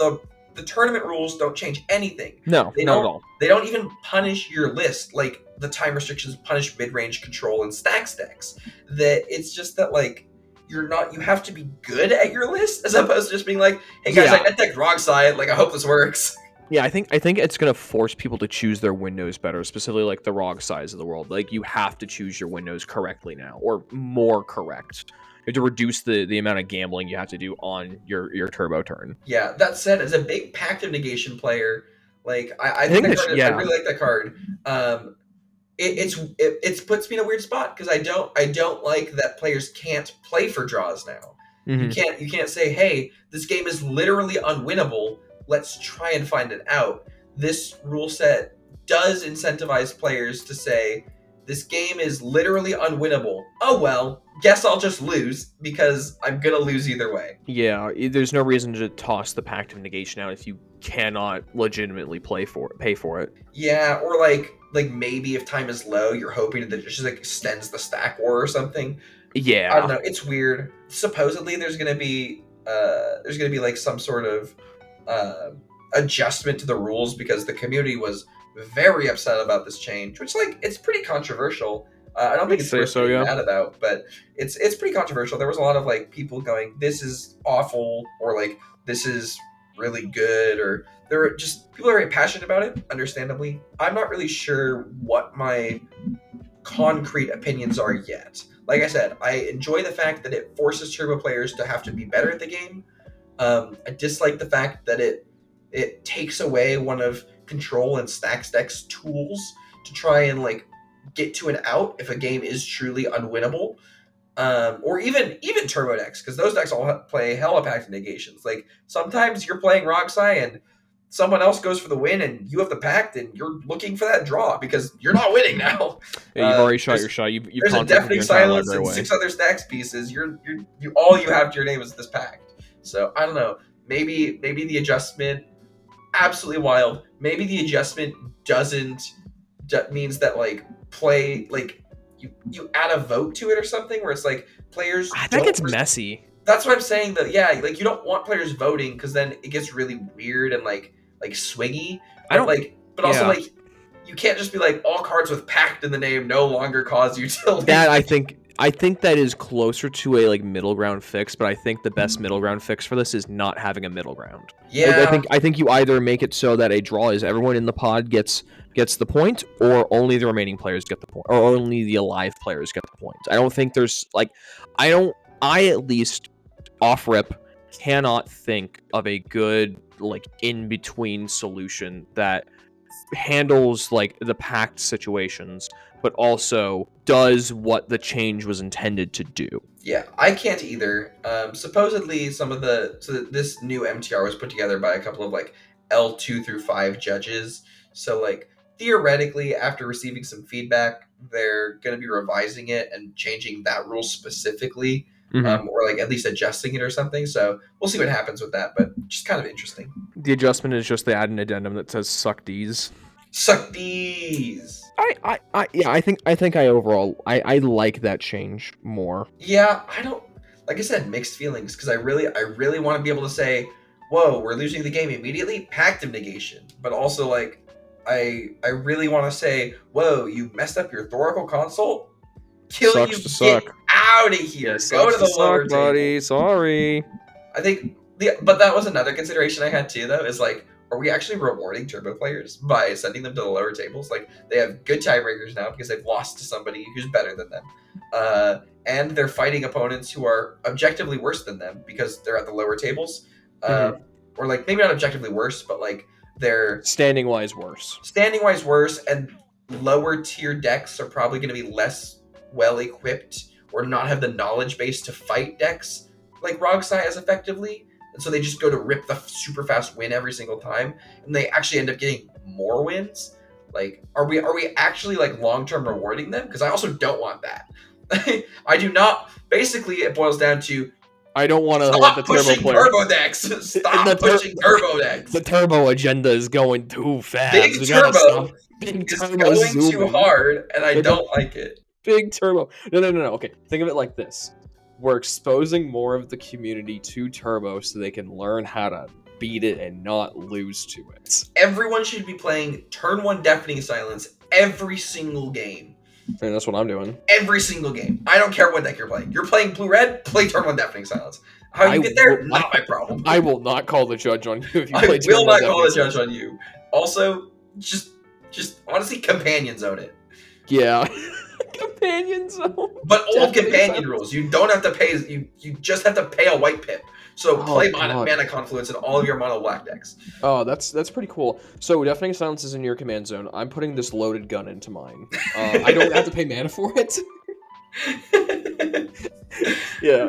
the tournament rules don't change anything. No, they not don't, at all. They don't even punish your list like the time restrictions punish mid-range control and stacks decks. That it's just that like you're not you have to be good at your list as opposed to just being like, hey guys, Yeah. I net decked wrong side, like I hope this works. Yeah, I think I think it's gonna force people to choose their windows better, specifically like the R O G size of the world. Like you have to choose your windows correctly now, or more correct. You have to reduce the, the amount of gambling you have to do on your, your turbo turn. Yeah, that said, as a big Pact of Negation player, like I, I, I think, think that this- card, yeah. I really like that card. Um, it, it's it, it's puts me in a weird spot because I don't I don't like that players can't play for draws now. Mm-hmm. You can't you can't say, hey, this game is literally unwinnable. Let's try and find it out. This rule set does incentivize players to say, this game is literally unwinnable. Oh well, guess I'll just lose because I'm gonna lose either way. Yeah, there's no reason to toss the Pact of Negation out if you cannot legitimately play for it, pay for it. Yeah, or like like maybe if time is low, you're hoping that it just like extends the stack war or something. Yeah, I don't know. It's weird. Supposedly, there's gonna be uh, there's gonna be like some sort of uh, adjustment to the rules because the community was very upset about this change, which like it's pretty controversial. Uh, I don't think I'd it's say worth so, being yeah. mad about, but it's it's pretty controversial. There was a lot of like people going, "This is awful," or like, "This is really good," or there are just people are very passionate about it. Understandably, I'm not really sure what my concrete opinions are yet. Like I said, I enjoy the fact that it forces turbo players to have to be better at the game. Um, I dislike the fact that it it takes away one of control and stacks deck's tools to try and like get to an out if a game is truly unwinnable. Um, or even even turbo decks, because those decks all ha- play hella Pact of Negations. Like sometimes you're playing Roxai and someone else goes for the win and you have the Pact and you're looking for that draw because you're not winning now. yeah you've uh, already shot there's- your shot. You've, you've There's a conflicted deafening your entire silence library and away. six other stacks pieces. You're you're you all you have to your name is this Pact. So I don't know. Maybe maybe the adjustment absolutely wild. Maybe the adjustment doesn't d- means that like play like you you add a vote to it or something where it's like players. I don't think it's res- messy. That's what I'm saying. That yeah, like you don't want players voting because then it gets really weird and like like swingy. I don't- But, like, but also yeah. like you can't just be like all cards with Pact in the name no longer cause utility. That I think I think that is closer to a like middle ground fix, but I think the best middle ground fix for this is not having a middle ground. yeah, Like, I think I think you either make it so that a draw is everyone in the pod gets gets the point, or only the remaining players get the point, or only the alive players get the point. I don't think there's like I don't I at least off rip cannot think of a good like in between solution that handles like the packed situations, but also does what the change was intended to do. Yeah, I can't either. Um, supposedly, some of the so this new M T R was put together by a couple of like L two through five judges. So like theoretically, after receiving some feedback, they're going to be revising it and changing that rule specifically, Mhm. um, or like at least adjusting it or something. So we'll see what happens with that. But just kind of interesting. The adjustment is just they add an addendum that says "suck D's." Suck these. I, I, I, yeah, I think, I think I overall, I, I like that change more. Yeah, I don't. Like I said, mixed feelings because I really, I really want to be able to say, "Whoa, we're losing the game immediately." Pact of Negation, but also like, I, I really want to say, "Whoa, you messed up your Thoracle console. Kill Sucks you! to Get suck. out of here! Go to the lower table." buddy. Sorry. I think the, but that was another consideration I had too. Though is like, are we actually rewarding turbo players by sending them to the lower tables? Like they have good tiebreakers now because they've lost to somebody who's better than them, uh, and they're fighting opponents who are objectively worse than them because they're at the lower tables, uh, or like maybe not objectively worse, but like they're Standing wise, worse. standing wise worse, and lower tier decks are probably going to be less well equipped or not have the knowledge base to fight decks like Rogsai as effectively. And so they just go to rip the super fast win every single time, and they actually end up getting more wins. Like, are we are we actually like long term rewarding them? Because I also don't want that. I do not. Basically, it boils down to I don't want to let stop the turbo pushing player. turbo decks. Stop The tur- pushing turbo decks. The turbo agenda is going too fast. Big We gotta turbo stop. Big is turbo going too zooming. hard, and I But don't like it. Big turbo. No, no, no, no. Okay, think of it like this: we're exposing more of the community to turbo, so they can learn how to beat it and not lose to it. Everyone should be playing turn one Deafening Silence every single game. And that's what I'm doing. Every single game. I don't care what deck you're playing. You're playing blue-red, play turn one Deafening Silence. How you I get there, will, not I, my problem. I will not call the judge on you if you I play will not turn call one the judge on you. Also, just, just honestly, companion zone it. Yeah. Companion zone. But old Definitely companion sounds- rules. You don't have to pay. You you just have to pay a white pip. So Oh, play mana, God. mana Confluence in all of your mono black decks. Oh, that's that's pretty cool. So Deafening Silence is in your command zone. I'm putting this loaded gun into mine. Uh, I don't have to pay mana for it. Yeah.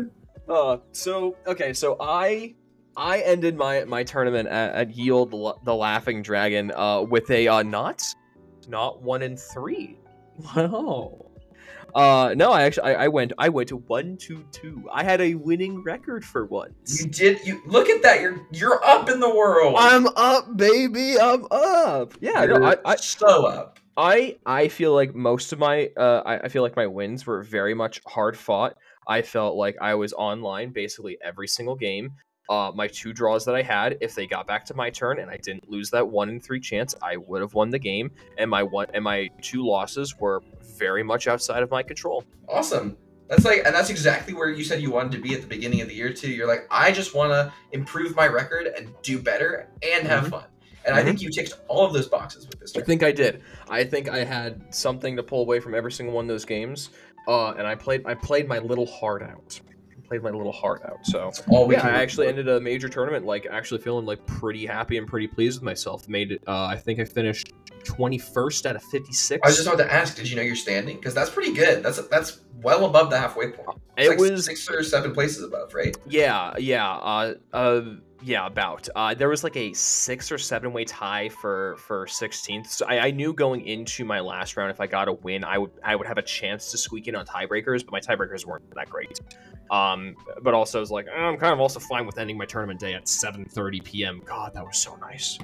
Uh, so okay, so I I ended my my tournament at, at Yield the Laughing Dragon uh, with a uh, not not one in three. Wow. Uh, no, I actually I, I went I went to one two two. I had a winning record for once. You did. You look at that. You're you're up in the world. I'm up, baby. I'm up. Yeah, You're no, I, I so up. I I feel like most of my uh I, I feel like my wins were very much hard fought. I felt like I was online basically every single game. Uh, my two draws that I had, if they got back to my turn and I didn't lose that one in three chance, I would have won the game. And my one and my two losses were very much outside of my control. Awesome. That's like, and that's exactly where you said you wanted to be at the beginning of the year too. You're like, I just want to improve my record and do better and have Mhm. fun. And I think you ticked all of those boxes with this I turn. think I did. I think I had something to pull away from every single one of those games. Uh, and I played I played my little heart out. Played my little heart out. So That's all we yeah, can I do. actually ended a major tournament like actually feeling like pretty happy and pretty pleased with myself. Made it. Uh, I think I finished twenty-first out of fifty-six. I was just about to ask, did you know your standing? Because that's pretty good. That's that's well above the halfway point. It's It like was six or seven places above, right? yeah, yeah, uh, uh, yeah. About uh, there was like a six or seven way tie for for sixteenth. So I, I knew going into my last round, if I got a win, I would I would have a chance to squeak in on tiebreakers, but my tiebreakers weren't that great. Um, but also, I was like, eh, I'm kind of also fine with ending my tournament day at seven thirty p.m. God, that was so nice.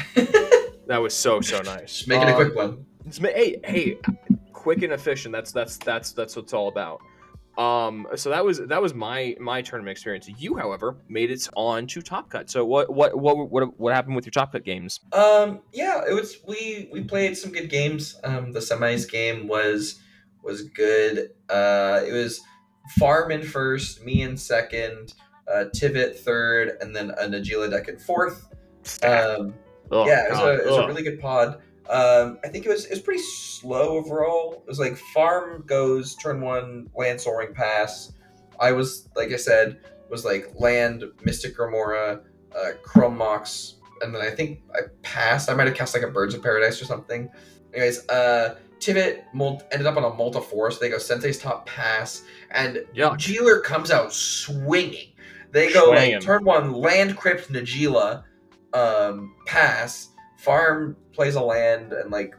That was so so nice. Just making a Um, quick one. It's ma- hey, hey, quick and efficient. That's that's that's that's what it's all about. Um, so that was that was my my tournament experience. You, however, made it on to Top Cut. So what what what what what happened with your Top Cut games? Um, yeah, it was. We we played some good games. Um, the semis game was was good. Uh, it was Farm in first, me in second, uh, Tivit third, and then a Najila deck in fourth. Um, Oh, yeah, it was, God. a, it was a Ugh. really good pod. Um, I think it was it was pretty slow overall. It was like Farm goes turn one, land Soaring Pass. I was like I said was like land Mystic Remora, uh, Chrome Mox, and then I think I passed. I might have cast like a Birds of Paradise or something. Anyways, uh, Tivit mul- ended up on a Multa four, so they go Sensei's Top Pass, and Yuck. Jeeler comes out swinging. They go Swinging. like turn one, land Crypt Najila, um, pass. Farm plays a land and like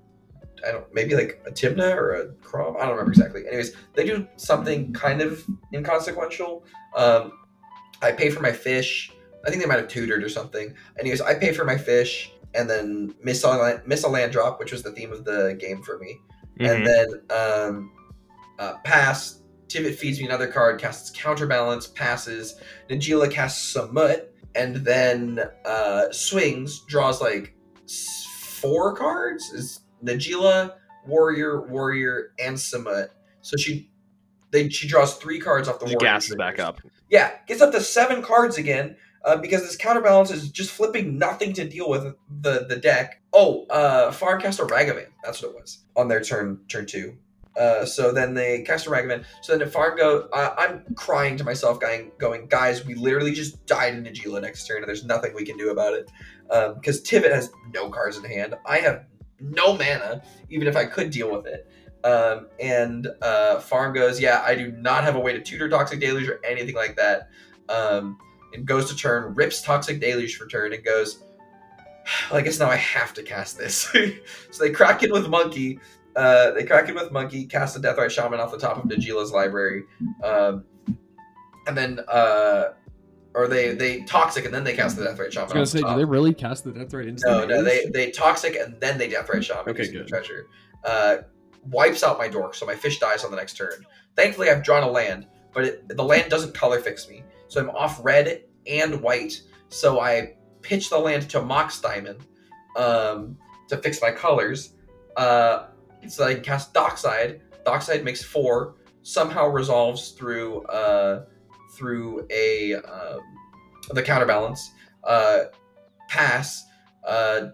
I don't maybe like a Tibna or a Crom. I don't remember exactly. Anyways, they do something kind of inconsequential. Um, I pay for my fish. I think they might have tutored or something. Anyways, I pay for my fish and then miss a land, miss a land drop, which was the theme of the game for me. Mm-hmm. And then um, uh, pass. Tivit feeds me another card, casts Counterbalance, passes. Najila casts Samut, and then uh, swings, draws like s- four cards. Is Najila, Warrior, Warrior, and Samut. So she they she draws three cards off the She Warrior. gasses back triggers. up. Yeah, gets up to seven cards again. Uh, because this counterbalance is just flipping nothing to deal with the, the deck. Oh, uh, Farm cast a Ragavan. That's what it was on their turn turn two. Uh, so then they cast a Ragavan. So then if Farm go, uh, I'm crying to myself, going, going, guys, we literally just died in Najila next turn, and there's nothing we can do about it. Because um, Tivit has no cards in hand. I have no mana, even if I could deal with it. Um, and uh, Farm goes, yeah, I do not have a way to tutor Toxic Deluge or anything like that. Um, and goes to turn, rips Toxic Deluge for turn, and goes, well, I guess now I have to cast this. So they crack in with Monkey. Uh, they crack in with Monkey, cast a Deathrite Shaman off the top of Najila's library. Um, and then, uh, or they, they Toxic, and then they cast the Deathrite Shaman I was off the gonna say, top. do they really cast the Death Right into No, the no, names? they, they Toxic, and then they Deathrite Shaman Okay, using the good. treasure. Uh, wipes out my dork, so my fish dies on the next turn. Thankfully, I've drawn a land, but it, the land doesn't color fix me. So I'm off red and white So I pitch the land to Mox Diamond um, to fix my colors. Uh, so I can cast Dockside. Dockside makes four. Somehow resolves through uh, through a um, the counterbalance. Uh, pass. Uh,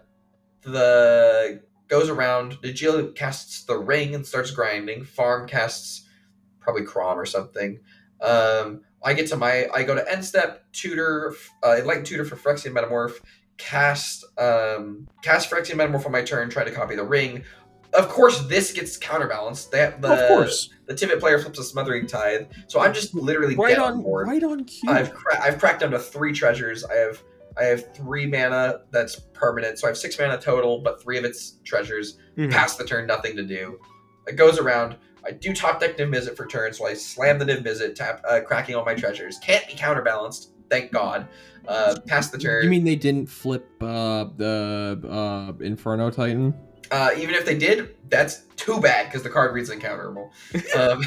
the goes around. Nigelia casts the ring and starts grinding. Farm casts probably Crom or something. Um, I get to my I go to end step, tutor, uh, enlighten tutor for Phyrexian Metamorph, cast um, cast Phyrexian Metamorph on my turn, try to copy the ring. Of course, this gets counterbalanced. That the of course the Tivit player flips a Smothering Tithe, so I'm just literally right dead on, on board. right on cue. I've cra- I've cracked down to three treasures. I have I have three mana that's permanent, so I have six mana total, but three of it's treasures. Mhm. Pass the turn, nothing to do. It goes around. I do top deck Niv Mizzet for turn, so I slam the Niv Mizzet, tap, uh, cracking all my treasures. Can't be counterbalanced, thank God. Uh, pass the turn. You mean they didn't flip uh, the uh, Inferno Titan? Uh, even if they did, that's too bad because the card reads uncounterable. um,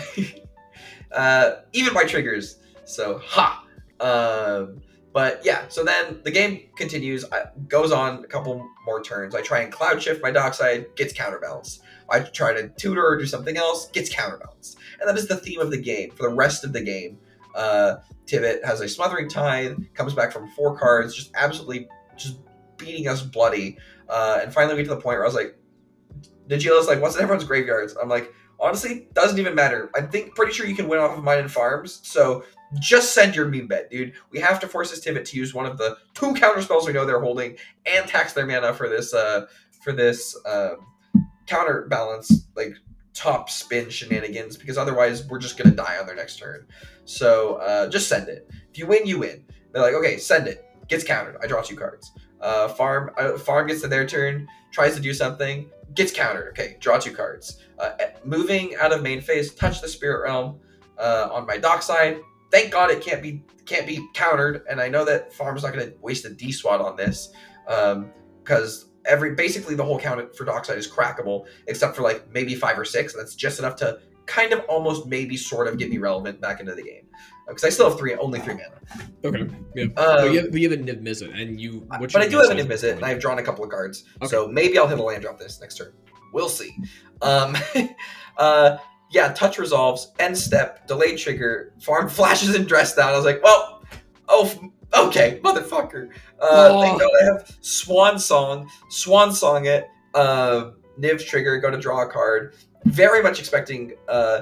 uh, even my triggers. So ha. Um, but yeah, so then the game continues, uh, goes on a couple more turns. I try and cloud shift my Dockside, gets counterbalanced. I try to tutor or do something else, gets counterbalanced. And that is the theme of the game for the rest of the game. Uh, Tivit has a Smothering Tithe, comes back from four cards, just absolutely just beating us bloody. Uh, and finally we get to the point where I was like, Nagila's like, what's in everyone's graveyards? I'm like, honestly, doesn't even matter. I think pretty sure you can win off of mine and farms, so just send your meme bet, dude. We have to force this Tivit to use one of the two counter spells we know they're holding and tax their mana for this uh, for this uh, counterbalance, like top spin shenanigans, because otherwise we're just gonna die on their next turn. So uh, just send it. If you win, you win. They're like, okay, send it. Gets countered. I draw two cards. Uh, farm uh, farm gets to their turn, tries to do something, gets countered. Okay, draw two cards. Uh, moving out of main phase, touch the Spirit Realm uh, on my Dockside. Thank God it can't be can't be countered, and I know that farm's not going to waste a D-swat on this, because um, every basically the whole count for Dockside is crackable, except for like maybe five or six, and that's just enough to kind of almost maybe sort of get me relevant back into the game, because I still have three only three mana. Okay, yeah. Um, but, you have, but you have a Niv Mizzet, and you. But I do have a Niv Mizzet, and I've drawn a couple of cards, Okay. so maybe I'll hit a land drop this next turn. We'll see. Um, uh, yeah, touch resolves, end step, delayed trigger, farm flashes and dress down. I was like, well, oh, okay, motherfucker. Uh, Oh. Thank God I have Swan Song, Swan Song it, uh, Niv trigger, go to draw a card. Very much expecting uh,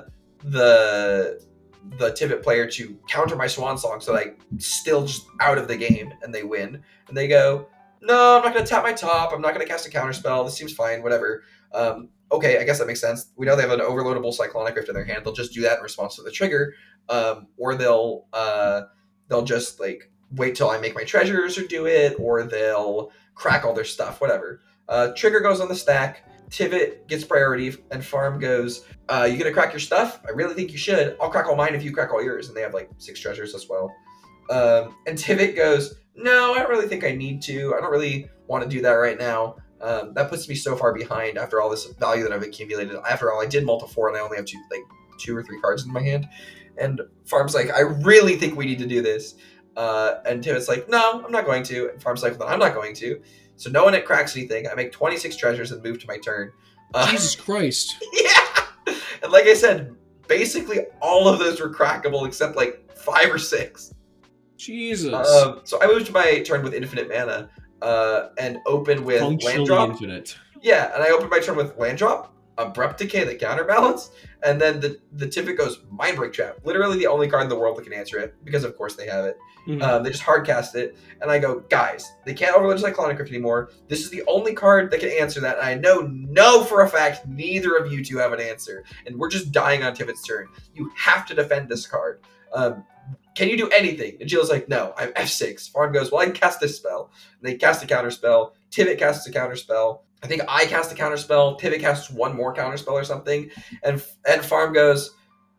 the the Tivit player to counter my Swan Song, so like still just out of the game, and they win. And they go, no, I'm not going to tap my top. I'm not going to cast a counter spell. This seems fine, whatever. Um, okay, I guess that makes sense. We know they have an overloadable Cyclonic Rift in their hand. They'll just do that in response to the trigger, um, or they'll uh, they'll just like wait till I make my treasures or do it, or they'll crack all their stuff, whatever. Uh, trigger goes on the stack. Tivit gets priority, and farm goes, uh, you gonna crack your stuff? I really think you should. I'll crack all mine if you crack all yours. And they have like six treasures as well. Um, and Tivit goes, no, I don't really think I need to. I don't really want to do that right now. Um, that puts me so far behind after all this value that I've accumulated. After all, I did multi-four and I only have two, like two or three cards in my hand. And Farm's like, I really think we need to do this. Uh, and Tivit's like, no, I'm not going to. And Farm's like, well, I'm not going to. So no one cracks anything. I make twenty-six treasures and move to my turn. Uh, Jesus Christ. Yeah! And like I said, basically all of those were crackable except like five or six. Jesus. Um, so I moved to my turn with infinite mana uh, and open with land Functionally drop. infinite. Yeah, and I opened my turn with land drop, Abrupt Decay, the counterbalance, and then the, the Tivit goes Mindbreak Trap. Literally the only card in the world that can answer it, because of course they have it. Mhm. Um, they just hard cast it, and I go, guys, they can't overload Cyclonic Rift anymore. This is the only card that can answer that, and I know, know for a fact neither of you two have an answer, and we're just dying on Tivit's turn. You have to defend this card. Um, can you do anything? And Jill's like, no, I'm F six. Farm goes, well, I can cast this spell. And they cast a counter spell. Tivit casts a counter spell. I think I cast a counter spell. Tivit casts one more counter spell or something. And and Farm goes,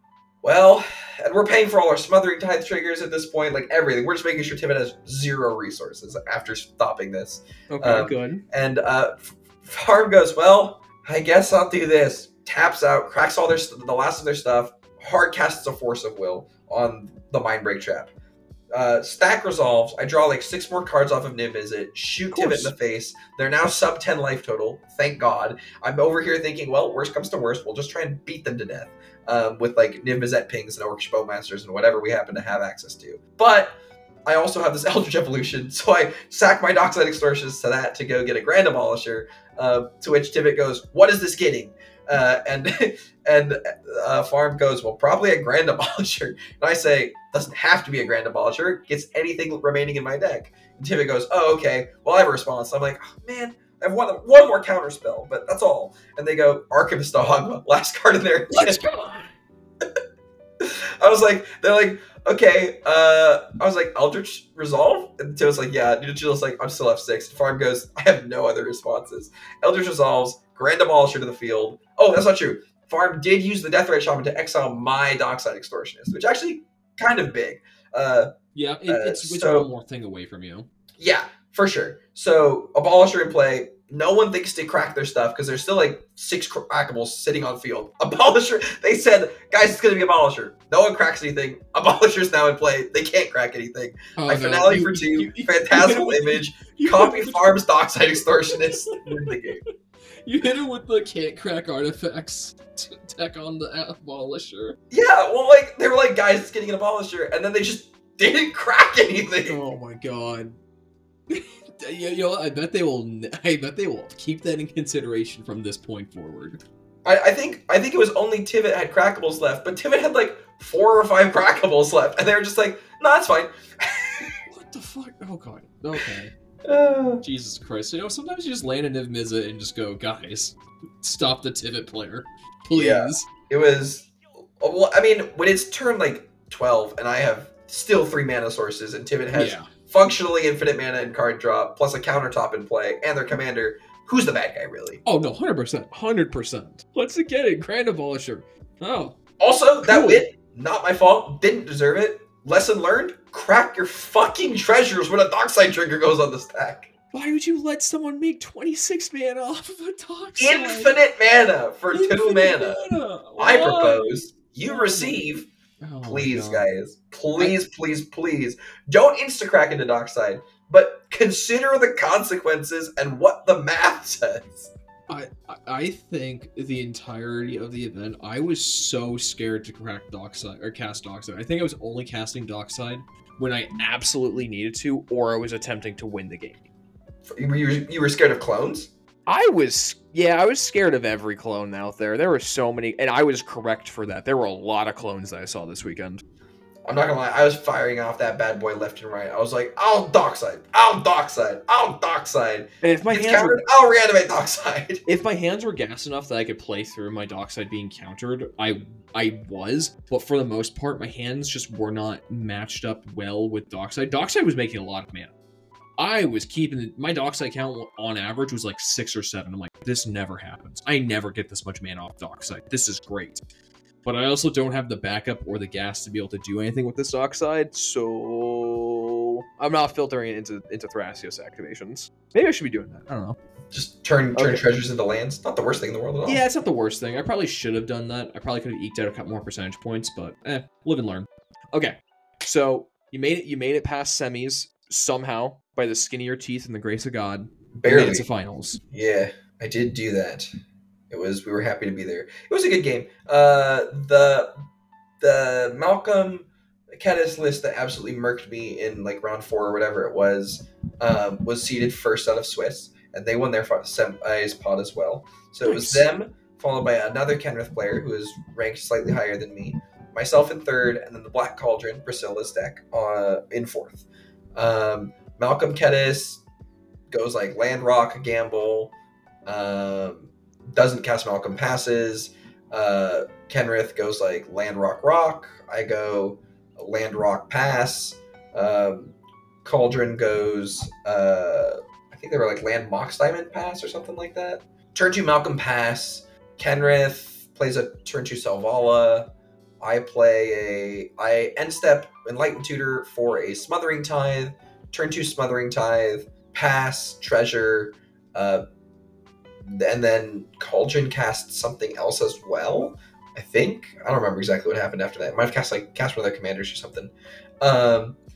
well, and we're paying for all our Smothering Tithe triggers at this point, like everything. We're just making sure Tivit has zero resources after stopping this. Okay, um, good. And uh, Farm goes, well, I guess I'll do this. Taps out, cracks all their st- the last of their stuff, hard casts a Force of Will on the Mindbreak Trap. Uh, stack resolves. I draw like six more cards off of Niv Mizzet, shoot Of course. Tivit in the face. They're now sub ten life total. Thank God. I'm over here thinking, well, worst comes to worst, we'll just try and beat them to death um, with like Niv Mizzet pings and Orcish Bowmasters and whatever we happen to have access to. But I also have this Eldritch Evolution, so I sack my Dockside Extortionist to that to go get a Grand Demolisher, uh, to which Tivit goes, what is this getting? Uh, and and uh, Farm goes, well, probably a Grand Demolisher. And I say, doesn't have to be a Grand Demolisher. It gets anything remaining in my deck. And Tivit goes, oh, okay. Well, I have a response. I'm like, oh, man, I have one, one more counter spell, but that's all. And they go, Archivist Dogma, last card in there. Let's go. I was like, they're like, okay. Uh, I was like, Eldritch Resolve? And Tivit's like, yeah. Nidachila's like, I'm still F six. Farm goes, I have no other responses. Eldritch Resolves, Grand Demolisher to the field. Oh, that's not true. Farm did use the Deathrite Shaman to exile my Dockside Extortionist, which actually kind of big. Uh, Yeah, it, Uh, it's, it's so- one more thing away from you. yeah, for sure. So Abolisher in play. No one thinks to crack their stuff because there's still like six crackables sitting on field. Abolisher, they said, guys, it's going to be Abolisher. No one cracks anything. Abolisher's now in play. They can't crack anything. Oh, My no. finale You- for two, you- you- Phantasmal you hit him Image, with- you hit copy him with- Farm's Dockside Extortionist, win the game. You hit him with the can't crack artifacts to deck on the Abolisher. Yeah, well, like, they were like, guys, it's getting an Abolisher, and then they just didn't crack anything. Oh my god. you, you know, I bet they will. I bet they will keep that in consideration from this point forward. I, I think I think it was only Tivit had crackables left, but Tivit had like four or five crackables left, and they were just like, no, that's fine. What the fuck? Oh god. Okay. Uh, Jesus Christ. You know, sometimes you just land a Niv Mizzet and just go, guys, stop the Tivit player, please. Yeah. It was, well, I mean, when it's turn like twelve, and I have still three mana sources, and Tivit has Yeah. functionally infinite mana and card draw, plus a countertop in play, and their commander, who's the bad guy, really? Oh no, hundred percent, hundred percent. Let's get it, Grand Abolisher. Oh, Also, that Cool. wit, not my fault, didn't deserve it. Lesson learned, crack your fucking treasures when a Dockside trigger goes on the stack. why would you let someone make twenty-six mana off of a dock? Infinite mana for two mana. mana. I Why? propose you Oh my- receive, Oh my please, God. guys, please, please, please, don't insta-crack into Dockside, but consider the consequences and what the math says. I I- I think the entirety of the event, I was so scared to crack Dockside or cast Dockside. I think I was only casting Dockside when I Absolutely needed to, or I was attempting to win the game. You were, you were scared of clones? I was, yeah, I was scared of every clone out there. There were so many, and I was correct for that. There were a lot of clones that I saw this weekend. I'm not gonna lie, I was firing off that bad boy left and right. I was like, I'll Dockside, I'll Dockside, I'll Dockside. And if my It's hands countered, were, I'll reanimate Dockside. if my hands were gassed enough that I could play through my Dockside being countered, I I was. But for the most part, my hands just were not matched up well with Dockside. Dockside was making a lot of mana. I was keeping my Dockside count on average was like six or seven. I'm like, this never happens. I never get this much mana off Dockside. This is great. But I also don't have the backup or the gas to be able to do anything with this Dockside, so I'm not filtering it into into Thrasios activations. Maybe I should be doing that. I don't know. Just turn turn Okay. treasures into lands. Not the worst thing in the world at all. Yeah, it's not the worst thing. I probably should have done that. I probably could have eked out a couple more percentage points, but eh, live and learn. Okay, so you made it. You made it past semis somehow by the skin of your teeth and the grace of God. You made Barely. it to finals. Yeah, I did do that. It was we were happy to be there. It was a good game. Uh, the the Malcolm Kedis list that absolutely murked me in like round four or whatever it was um, was seeded first out of Swiss, and they won their fi- semis pod as well. So it was Nice. them followed by another Kenrith player who is ranked slightly higher than me, myself in third, and then the Black Cauldron Priscilla's deck uh, in fourth. Um, Malcolm Kedis goes like Land Rock Gamble. Um, doesn't cast Malcolm Passes. Uh, Kenrith goes like Land Rock Rock. I go Land Rock Pass. Um, Cauldron goes, uh, I think they were like Land Mox Diamond Pass or something like that. Turn two Malcolm Pass. Kenrith plays a turn two Selvala. I play a I end step Enlightened Tutor for a Smothering Tithe. Turn two Smothering Tithe. Pass Treasure. Uh, and then Cauldron cast something else as well. I think I don't remember exactly what happened after that. It might have cast like cast one of their commanders or something. Um,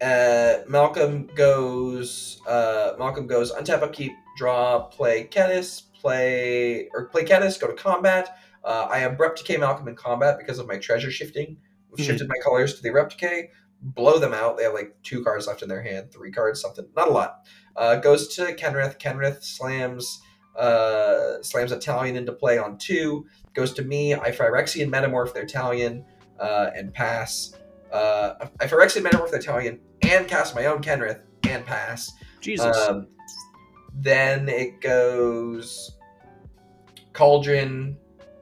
uh, Malcolm goes. Uh, Malcolm goes. Untap, upkeep, draw, play Kedis, play or play Kedis. Go to combat. Uh, I abrupt decay Malcolm in combat because of my treasure shifting. I've Mhm. shifted my colors to the abrupt decay. Blow them out. They have like two cards left in their hand, three cards, something. Not a lot. Uh, goes to Kenrith. Kenrith slams. Uh, slams Italian into play on two. Goes to me. I Phyrexian Metamorph their Italian uh, and pass. Uh, I Phyrexian Metamorph their Italian and cast my own Kenrith and pass. Jesus. Um, then it goes Cauldron.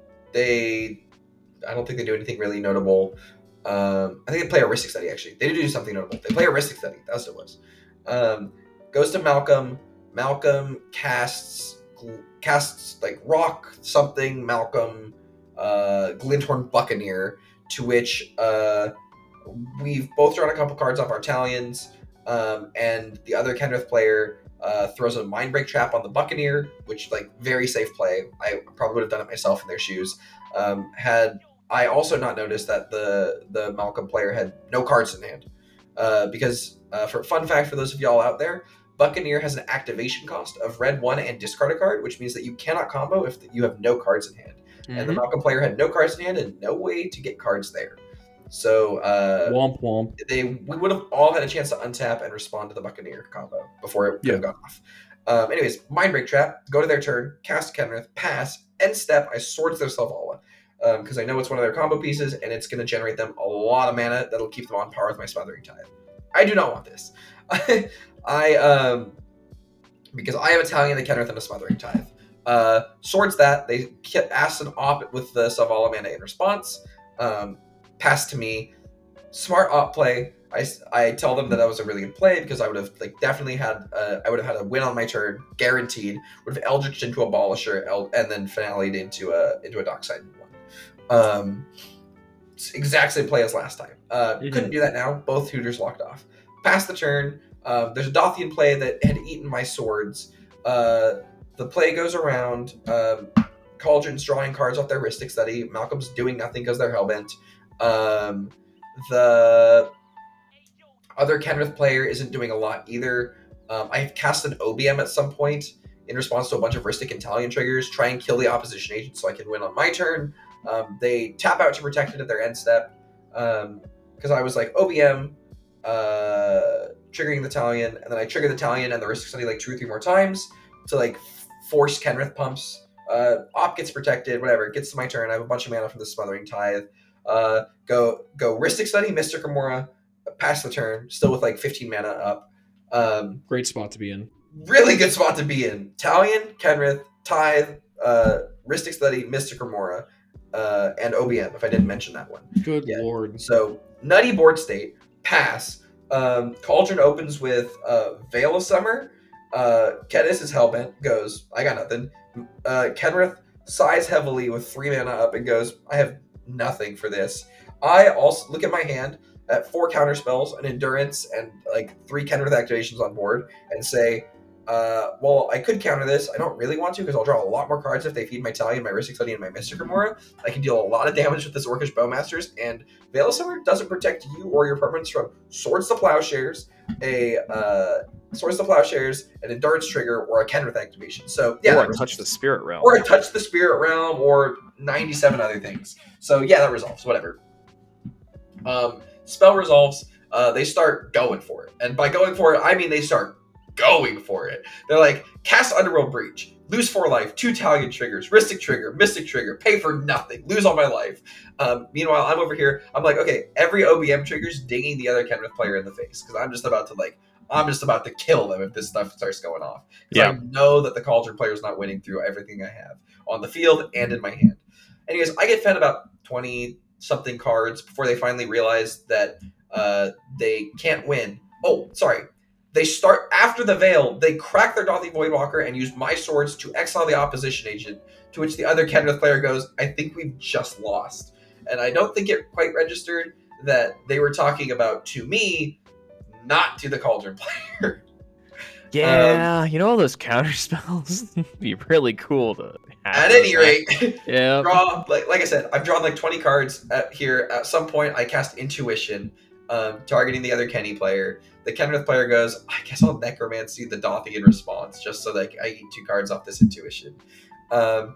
They, I don't think they do anything really notable. Um, I think they play a Ristic Study, actually. They do do something notable. They play a Ristic Study. That's what it was. Um, goes to Malcolm. Malcolm casts, casts like Rock something. Malcolm, uh, Glinthorn Buccaneer, to which uh, we've both drawn a couple cards off our Talions, um, and the other Kenrith player uh, throws a Mindbreak Trap on the Buccaneer, which, like, very safe play. I probably would have done it myself in their shoes. Um, had I also not noticed that the the Malcolm player had no cards in hand, uh, because uh, for fun fact for those of y'all out there, Buccaneer has an activation cost of red one and discard a card, which means that you cannot combo if you have no cards in hand. Mhm. And the Malcolm player had no cards in hand and no way to get cards there. So uh, Womp womp. they we would have all had a chance to untap and respond to the Buccaneer combo before it could Yeah. have gone off. Um, anyways, Mindbreak Trap, go to their turn, cast Kenrith, pass, end step, I Swords their Selvala. Because um, I know it's one of their combo pieces, and it's going to generate them a lot of mana that'll keep them on par with my Smothering Tithe. I do not want this. I, um, because I have Italian, the Kenrith, and a Smothering Tithe. Uh, swords that, they ask an op with the Selvala mana in response. Um, pass to me. Smart op play. I, I tell them that that was a really good play because I would have like definitely had uh, I would have had a win on my turn, guaranteed. Would have eldritched into Abolisher, el- and then finale'd into a into a Dockside one. Um, exact same play as last time. Uh, Mhm. Couldn't do that now. Both Hooters locked off. Pass the turn. Um, there's a Dothian play that had eaten my swords. Uh, the play goes around. Um, Cauldron's drawing cards off their Ristic Study. Malcolm's doing nothing because they're Hellbent. Um, the other Kenrith player isn't doing a lot either. Um, I cast an O B M at some point in response to a bunch of Ristic Italian triggers, try and kill the opposition agent so I can win on my turn. Um, they tap out to protect it at their end step because um, I was like O B M, uh, triggering the Italian, and then I trigger the Italian and the Ristic Study like two or three more times to like force Kenrith pumps. Uh, op gets protected, whatever. It gets to my turn. I have a bunch of mana from the Smothering Tithe. Uh, go go Ristic Study, Mystic Remora, pass the turn, still with like fifteen mana up. Um, Great spot to be in. really good spot to be in. Talion, Kenrith, Tithe, uh, Ristic Study, Mystic Remora, uh, and O B M, if I didn't mention that one. Good Yeah. lord. So, nutty board state, pass. Um, Cauldron opens with uh, Veil of Summer. Uh, Kedis is Hellbent, goes, I got nothing. Uh, Kenrith sighs heavily with three mana up and goes, I have nothing for this. I also look at my hand at four counter spells, an endurance, and like three Kenrith activations on board, and say, uh, well, I could counter this. I don't really want to because I'll draw a lot more cards if they feed my Talion, my Ristic Study, and my Mystic Remora. I can deal a lot of damage with this Orcish Bowmasters, and Veil of Summer doesn't protect you or your permanents from Swords to Plowshares, a uh, Swords to Plowshares, an Endurance trigger, or a Kenrith activation. So yeah, Or that touch the Spirit Realm. or a Touch the Spirit Realm, or ninety-seven other things. So yeah, that resolves. Whatever. Um, spell resolves. Uh, they start going for it, and by going for it, I mean they start going for it. They're like, cast Underworld Breach, lose four life, two Talion triggers, Ristic trigger, Mystic trigger, pay for nothing, lose all my life. Um, meanwhile, I'm over here. I'm like, okay, every O B M trigger's dinging the other Kenrith player in the face because I'm just about to like. I'm just about to kill them if this stuff starts going off. Yeah. I know that the Cauldron player is not winning through everything I have on the field and in my hand. Anyways, I get fed about twenty-something cards before they finally realize that uh, they can't win. Oh, sorry. They start, after the Veil, they crack their Dothy Voidwalker and use my swords to exile the opposition agent, to which the other Kenrith player goes, I think we've just lost. And I don't think it quite registered that they were talking about, to me, not to the Cauldron player. Yeah, you know all those counter spells? It'd be really cool to have. At any rate, yeah. draw like like I said, I've drawn like twenty cards at here. At some point, I cast Intuition, um, targeting the other Kenny player. The Kenrith player goes, I guess I'll Necromancy the Dothy in response, just so that I eat two cards off this Intuition. Um,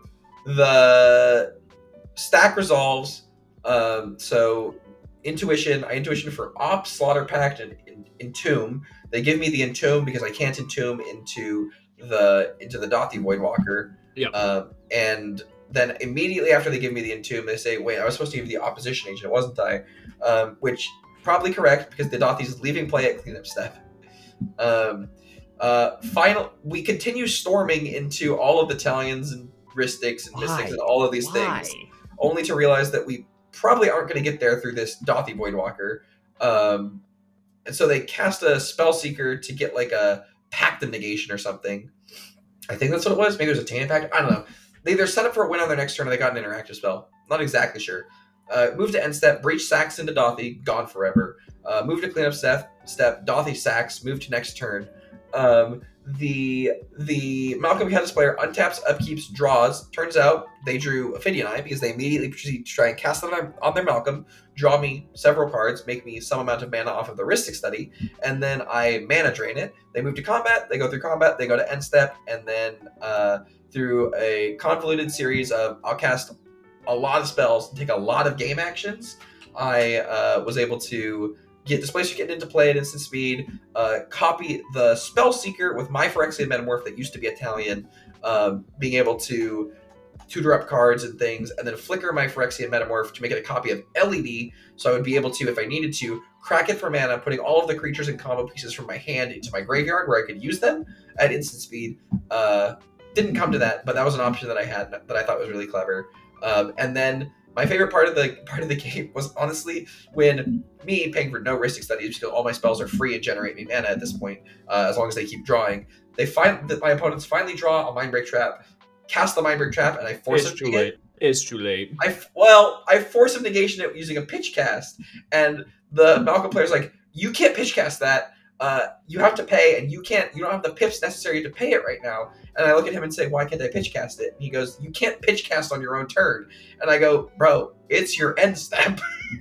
the stack resolves. Um, so Intuition, I Intuition for Op, Slaughter Pact, and Entomb. They give me the Entomb because I can't Entomb into the into the Dothy Voidwalker. Yep. Uh, and then immediately after they give me the Entomb, they say, wait, I was supposed to give you the Opposition Agent, wasn't I? Um, which, probably correct, because the Dothy's leaving play at cleanup step. Um, uh, final, we continue storming into all of the Talions and Ristics and Mystics and all of these Why? things, only to realize that we probably aren't going to get there through this Dothy Voidwalker. Um, and so they cast a Spellseeker to get like a Pact of Negation or something. I think that's what it was. Maybe it was a Tainted Pact. I don't know. They either set up for a win on their next turn or they got an interactive spell. Not exactly sure. Uh, move to end step, breach sacks into Dothy, gone forever. Uh, move to cleanup step, step, Dothy sacks, move to next turn. Um, the the Malcolm Caddis player untaps, upkeeps, draws. Turns out they drew Ophidian Eye because they immediately proceed to try and cast them on, on their Malcolm, draw me several cards, make me some amount of mana off of the Rhystic Study, and then I mana drain it. They move to combat, they go through combat, they go to end step, and then uh, through a convoluted series of I'll cast a lot of spells and take a lot of game actions, I uh, was able to get Displacer Kitten into play at instant speed, uh, copy the Spellseeker with my Phyrexian Metamorph that used to be Italian, um, being able to tutor up cards and things, and then flicker my Phyrexian Metamorph to make it a copy of L E D, so I would be able to, if I needed to, crack it for mana, putting all of the creatures and combo pieces from my hand into my graveyard where I could use them at instant speed. Uh, didn't come to that, but that was an option that I had that I thought was really clever. Um, and then my favorite part of the part of the game was honestly when me paying for no Rhystic Studies because all my spells are free and generate me mana at this point, uh, as long as they keep drawing. They find that my opponents finally draw a Mindbreak Trap, cast the Mindbreak Trap, and I force It's them too to late. get. It's too late. I well, I force him negation it using a pitch cast, and the Malcolm player's like, "You can't pitch cast that. Uh, you have to pay, and you can't. You don't have the pips necessary to pay it right now." And I look at him and say, "Why can't I pitch cast it?" And he goes, "You can't pitch cast on your own turn." And I go, "Bro, it's your end step."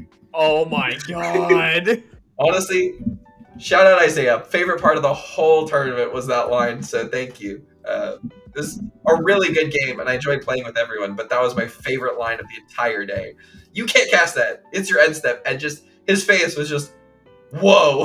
Oh my god. Honestly, shout out Isaiah. Favorite part of the whole tournament was that line. So thank you. Uh, this is a really good game, and I enjoyed playing with everyone. But that was my favorite line of the entire day. You can't cast that. It's your end step, and just his face was just, whoa.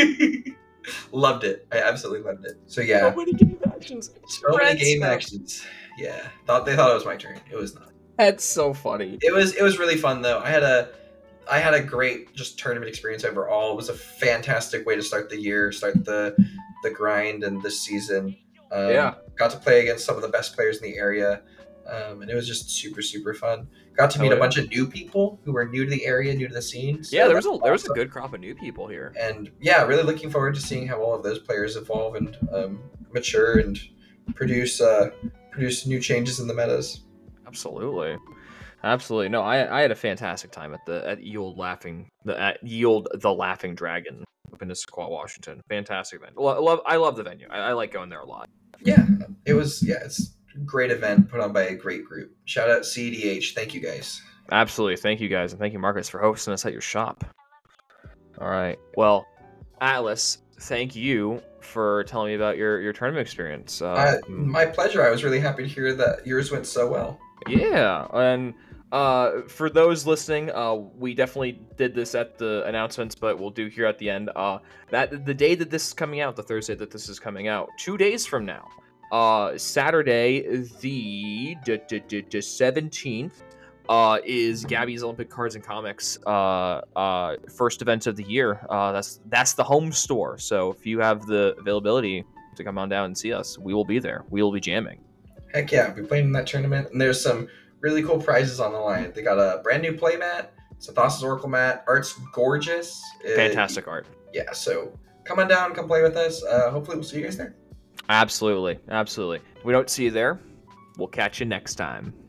Loved it. I absolutely loved it. So yeah, So many game actions. so many Red game stuff. actions. Yeah, thought they thought it was my turn. It was not. That's so funny. It was it was really fun though. I had a I had a great just tournament experience overall. It was a fantastic way to start the year, start the the grind and this season. Um, Yeah. Got to play against some of the best players in the area, um, and it was just super super fun. Got to meet Oh, a yeah. bunch of new people who were new to the area, new to the scene. So Yeah, there was a that's there was a awesome. good crop of new people here. And yeah, really looking forward to seeing how all of those players evolve and um, mature and produce uh, produce new changes in the metas. Absolutely. Absolutely. No, I I had a fantastic time at the at Yield Laughing the at Yield the Laughing Dragon up in Issaquah, Washington. Fantastic event. Lo- love I love the venue. I, I like going there a lot. Yeah, it was. Yeah, it's a great event put on by a great group. Shout out C D H. Thank you guys. Absolutely. Thank you guys, and thank you, Marcus, for hosting us at your shop. All right. Well, Atlas, thank you for telling me about your, your tournament experience. Uh, Uh, my pleasure. I was really happy to hear that yours went so well. yeah, and uh, for those listening, uh, we definitely did this at the announcements, but we'll do here at the end. Uh, that the day that this is coming out, the Thursday that this is coming out, two days from now, uh, Saturday, the seventeenth. Uh, is Gabby's Olympic Cards and Comics uh, uh, first event of the year. Uh, that's that's the home store. So if you have the availability to come on down and see us, we will be there. We will be jamming. Heck yeah, we played in that tournament, and there's some really cool prizes on the line. They got a brand new play mat, Sathas's Oracle mat. Art's gorgeous. Uh, Fantastic art. yeah, so come on down, come play with us. Uh, hopefully we'll see you guys there. Absolutely, absolutely. If we don't see you there, we'll catch you next time.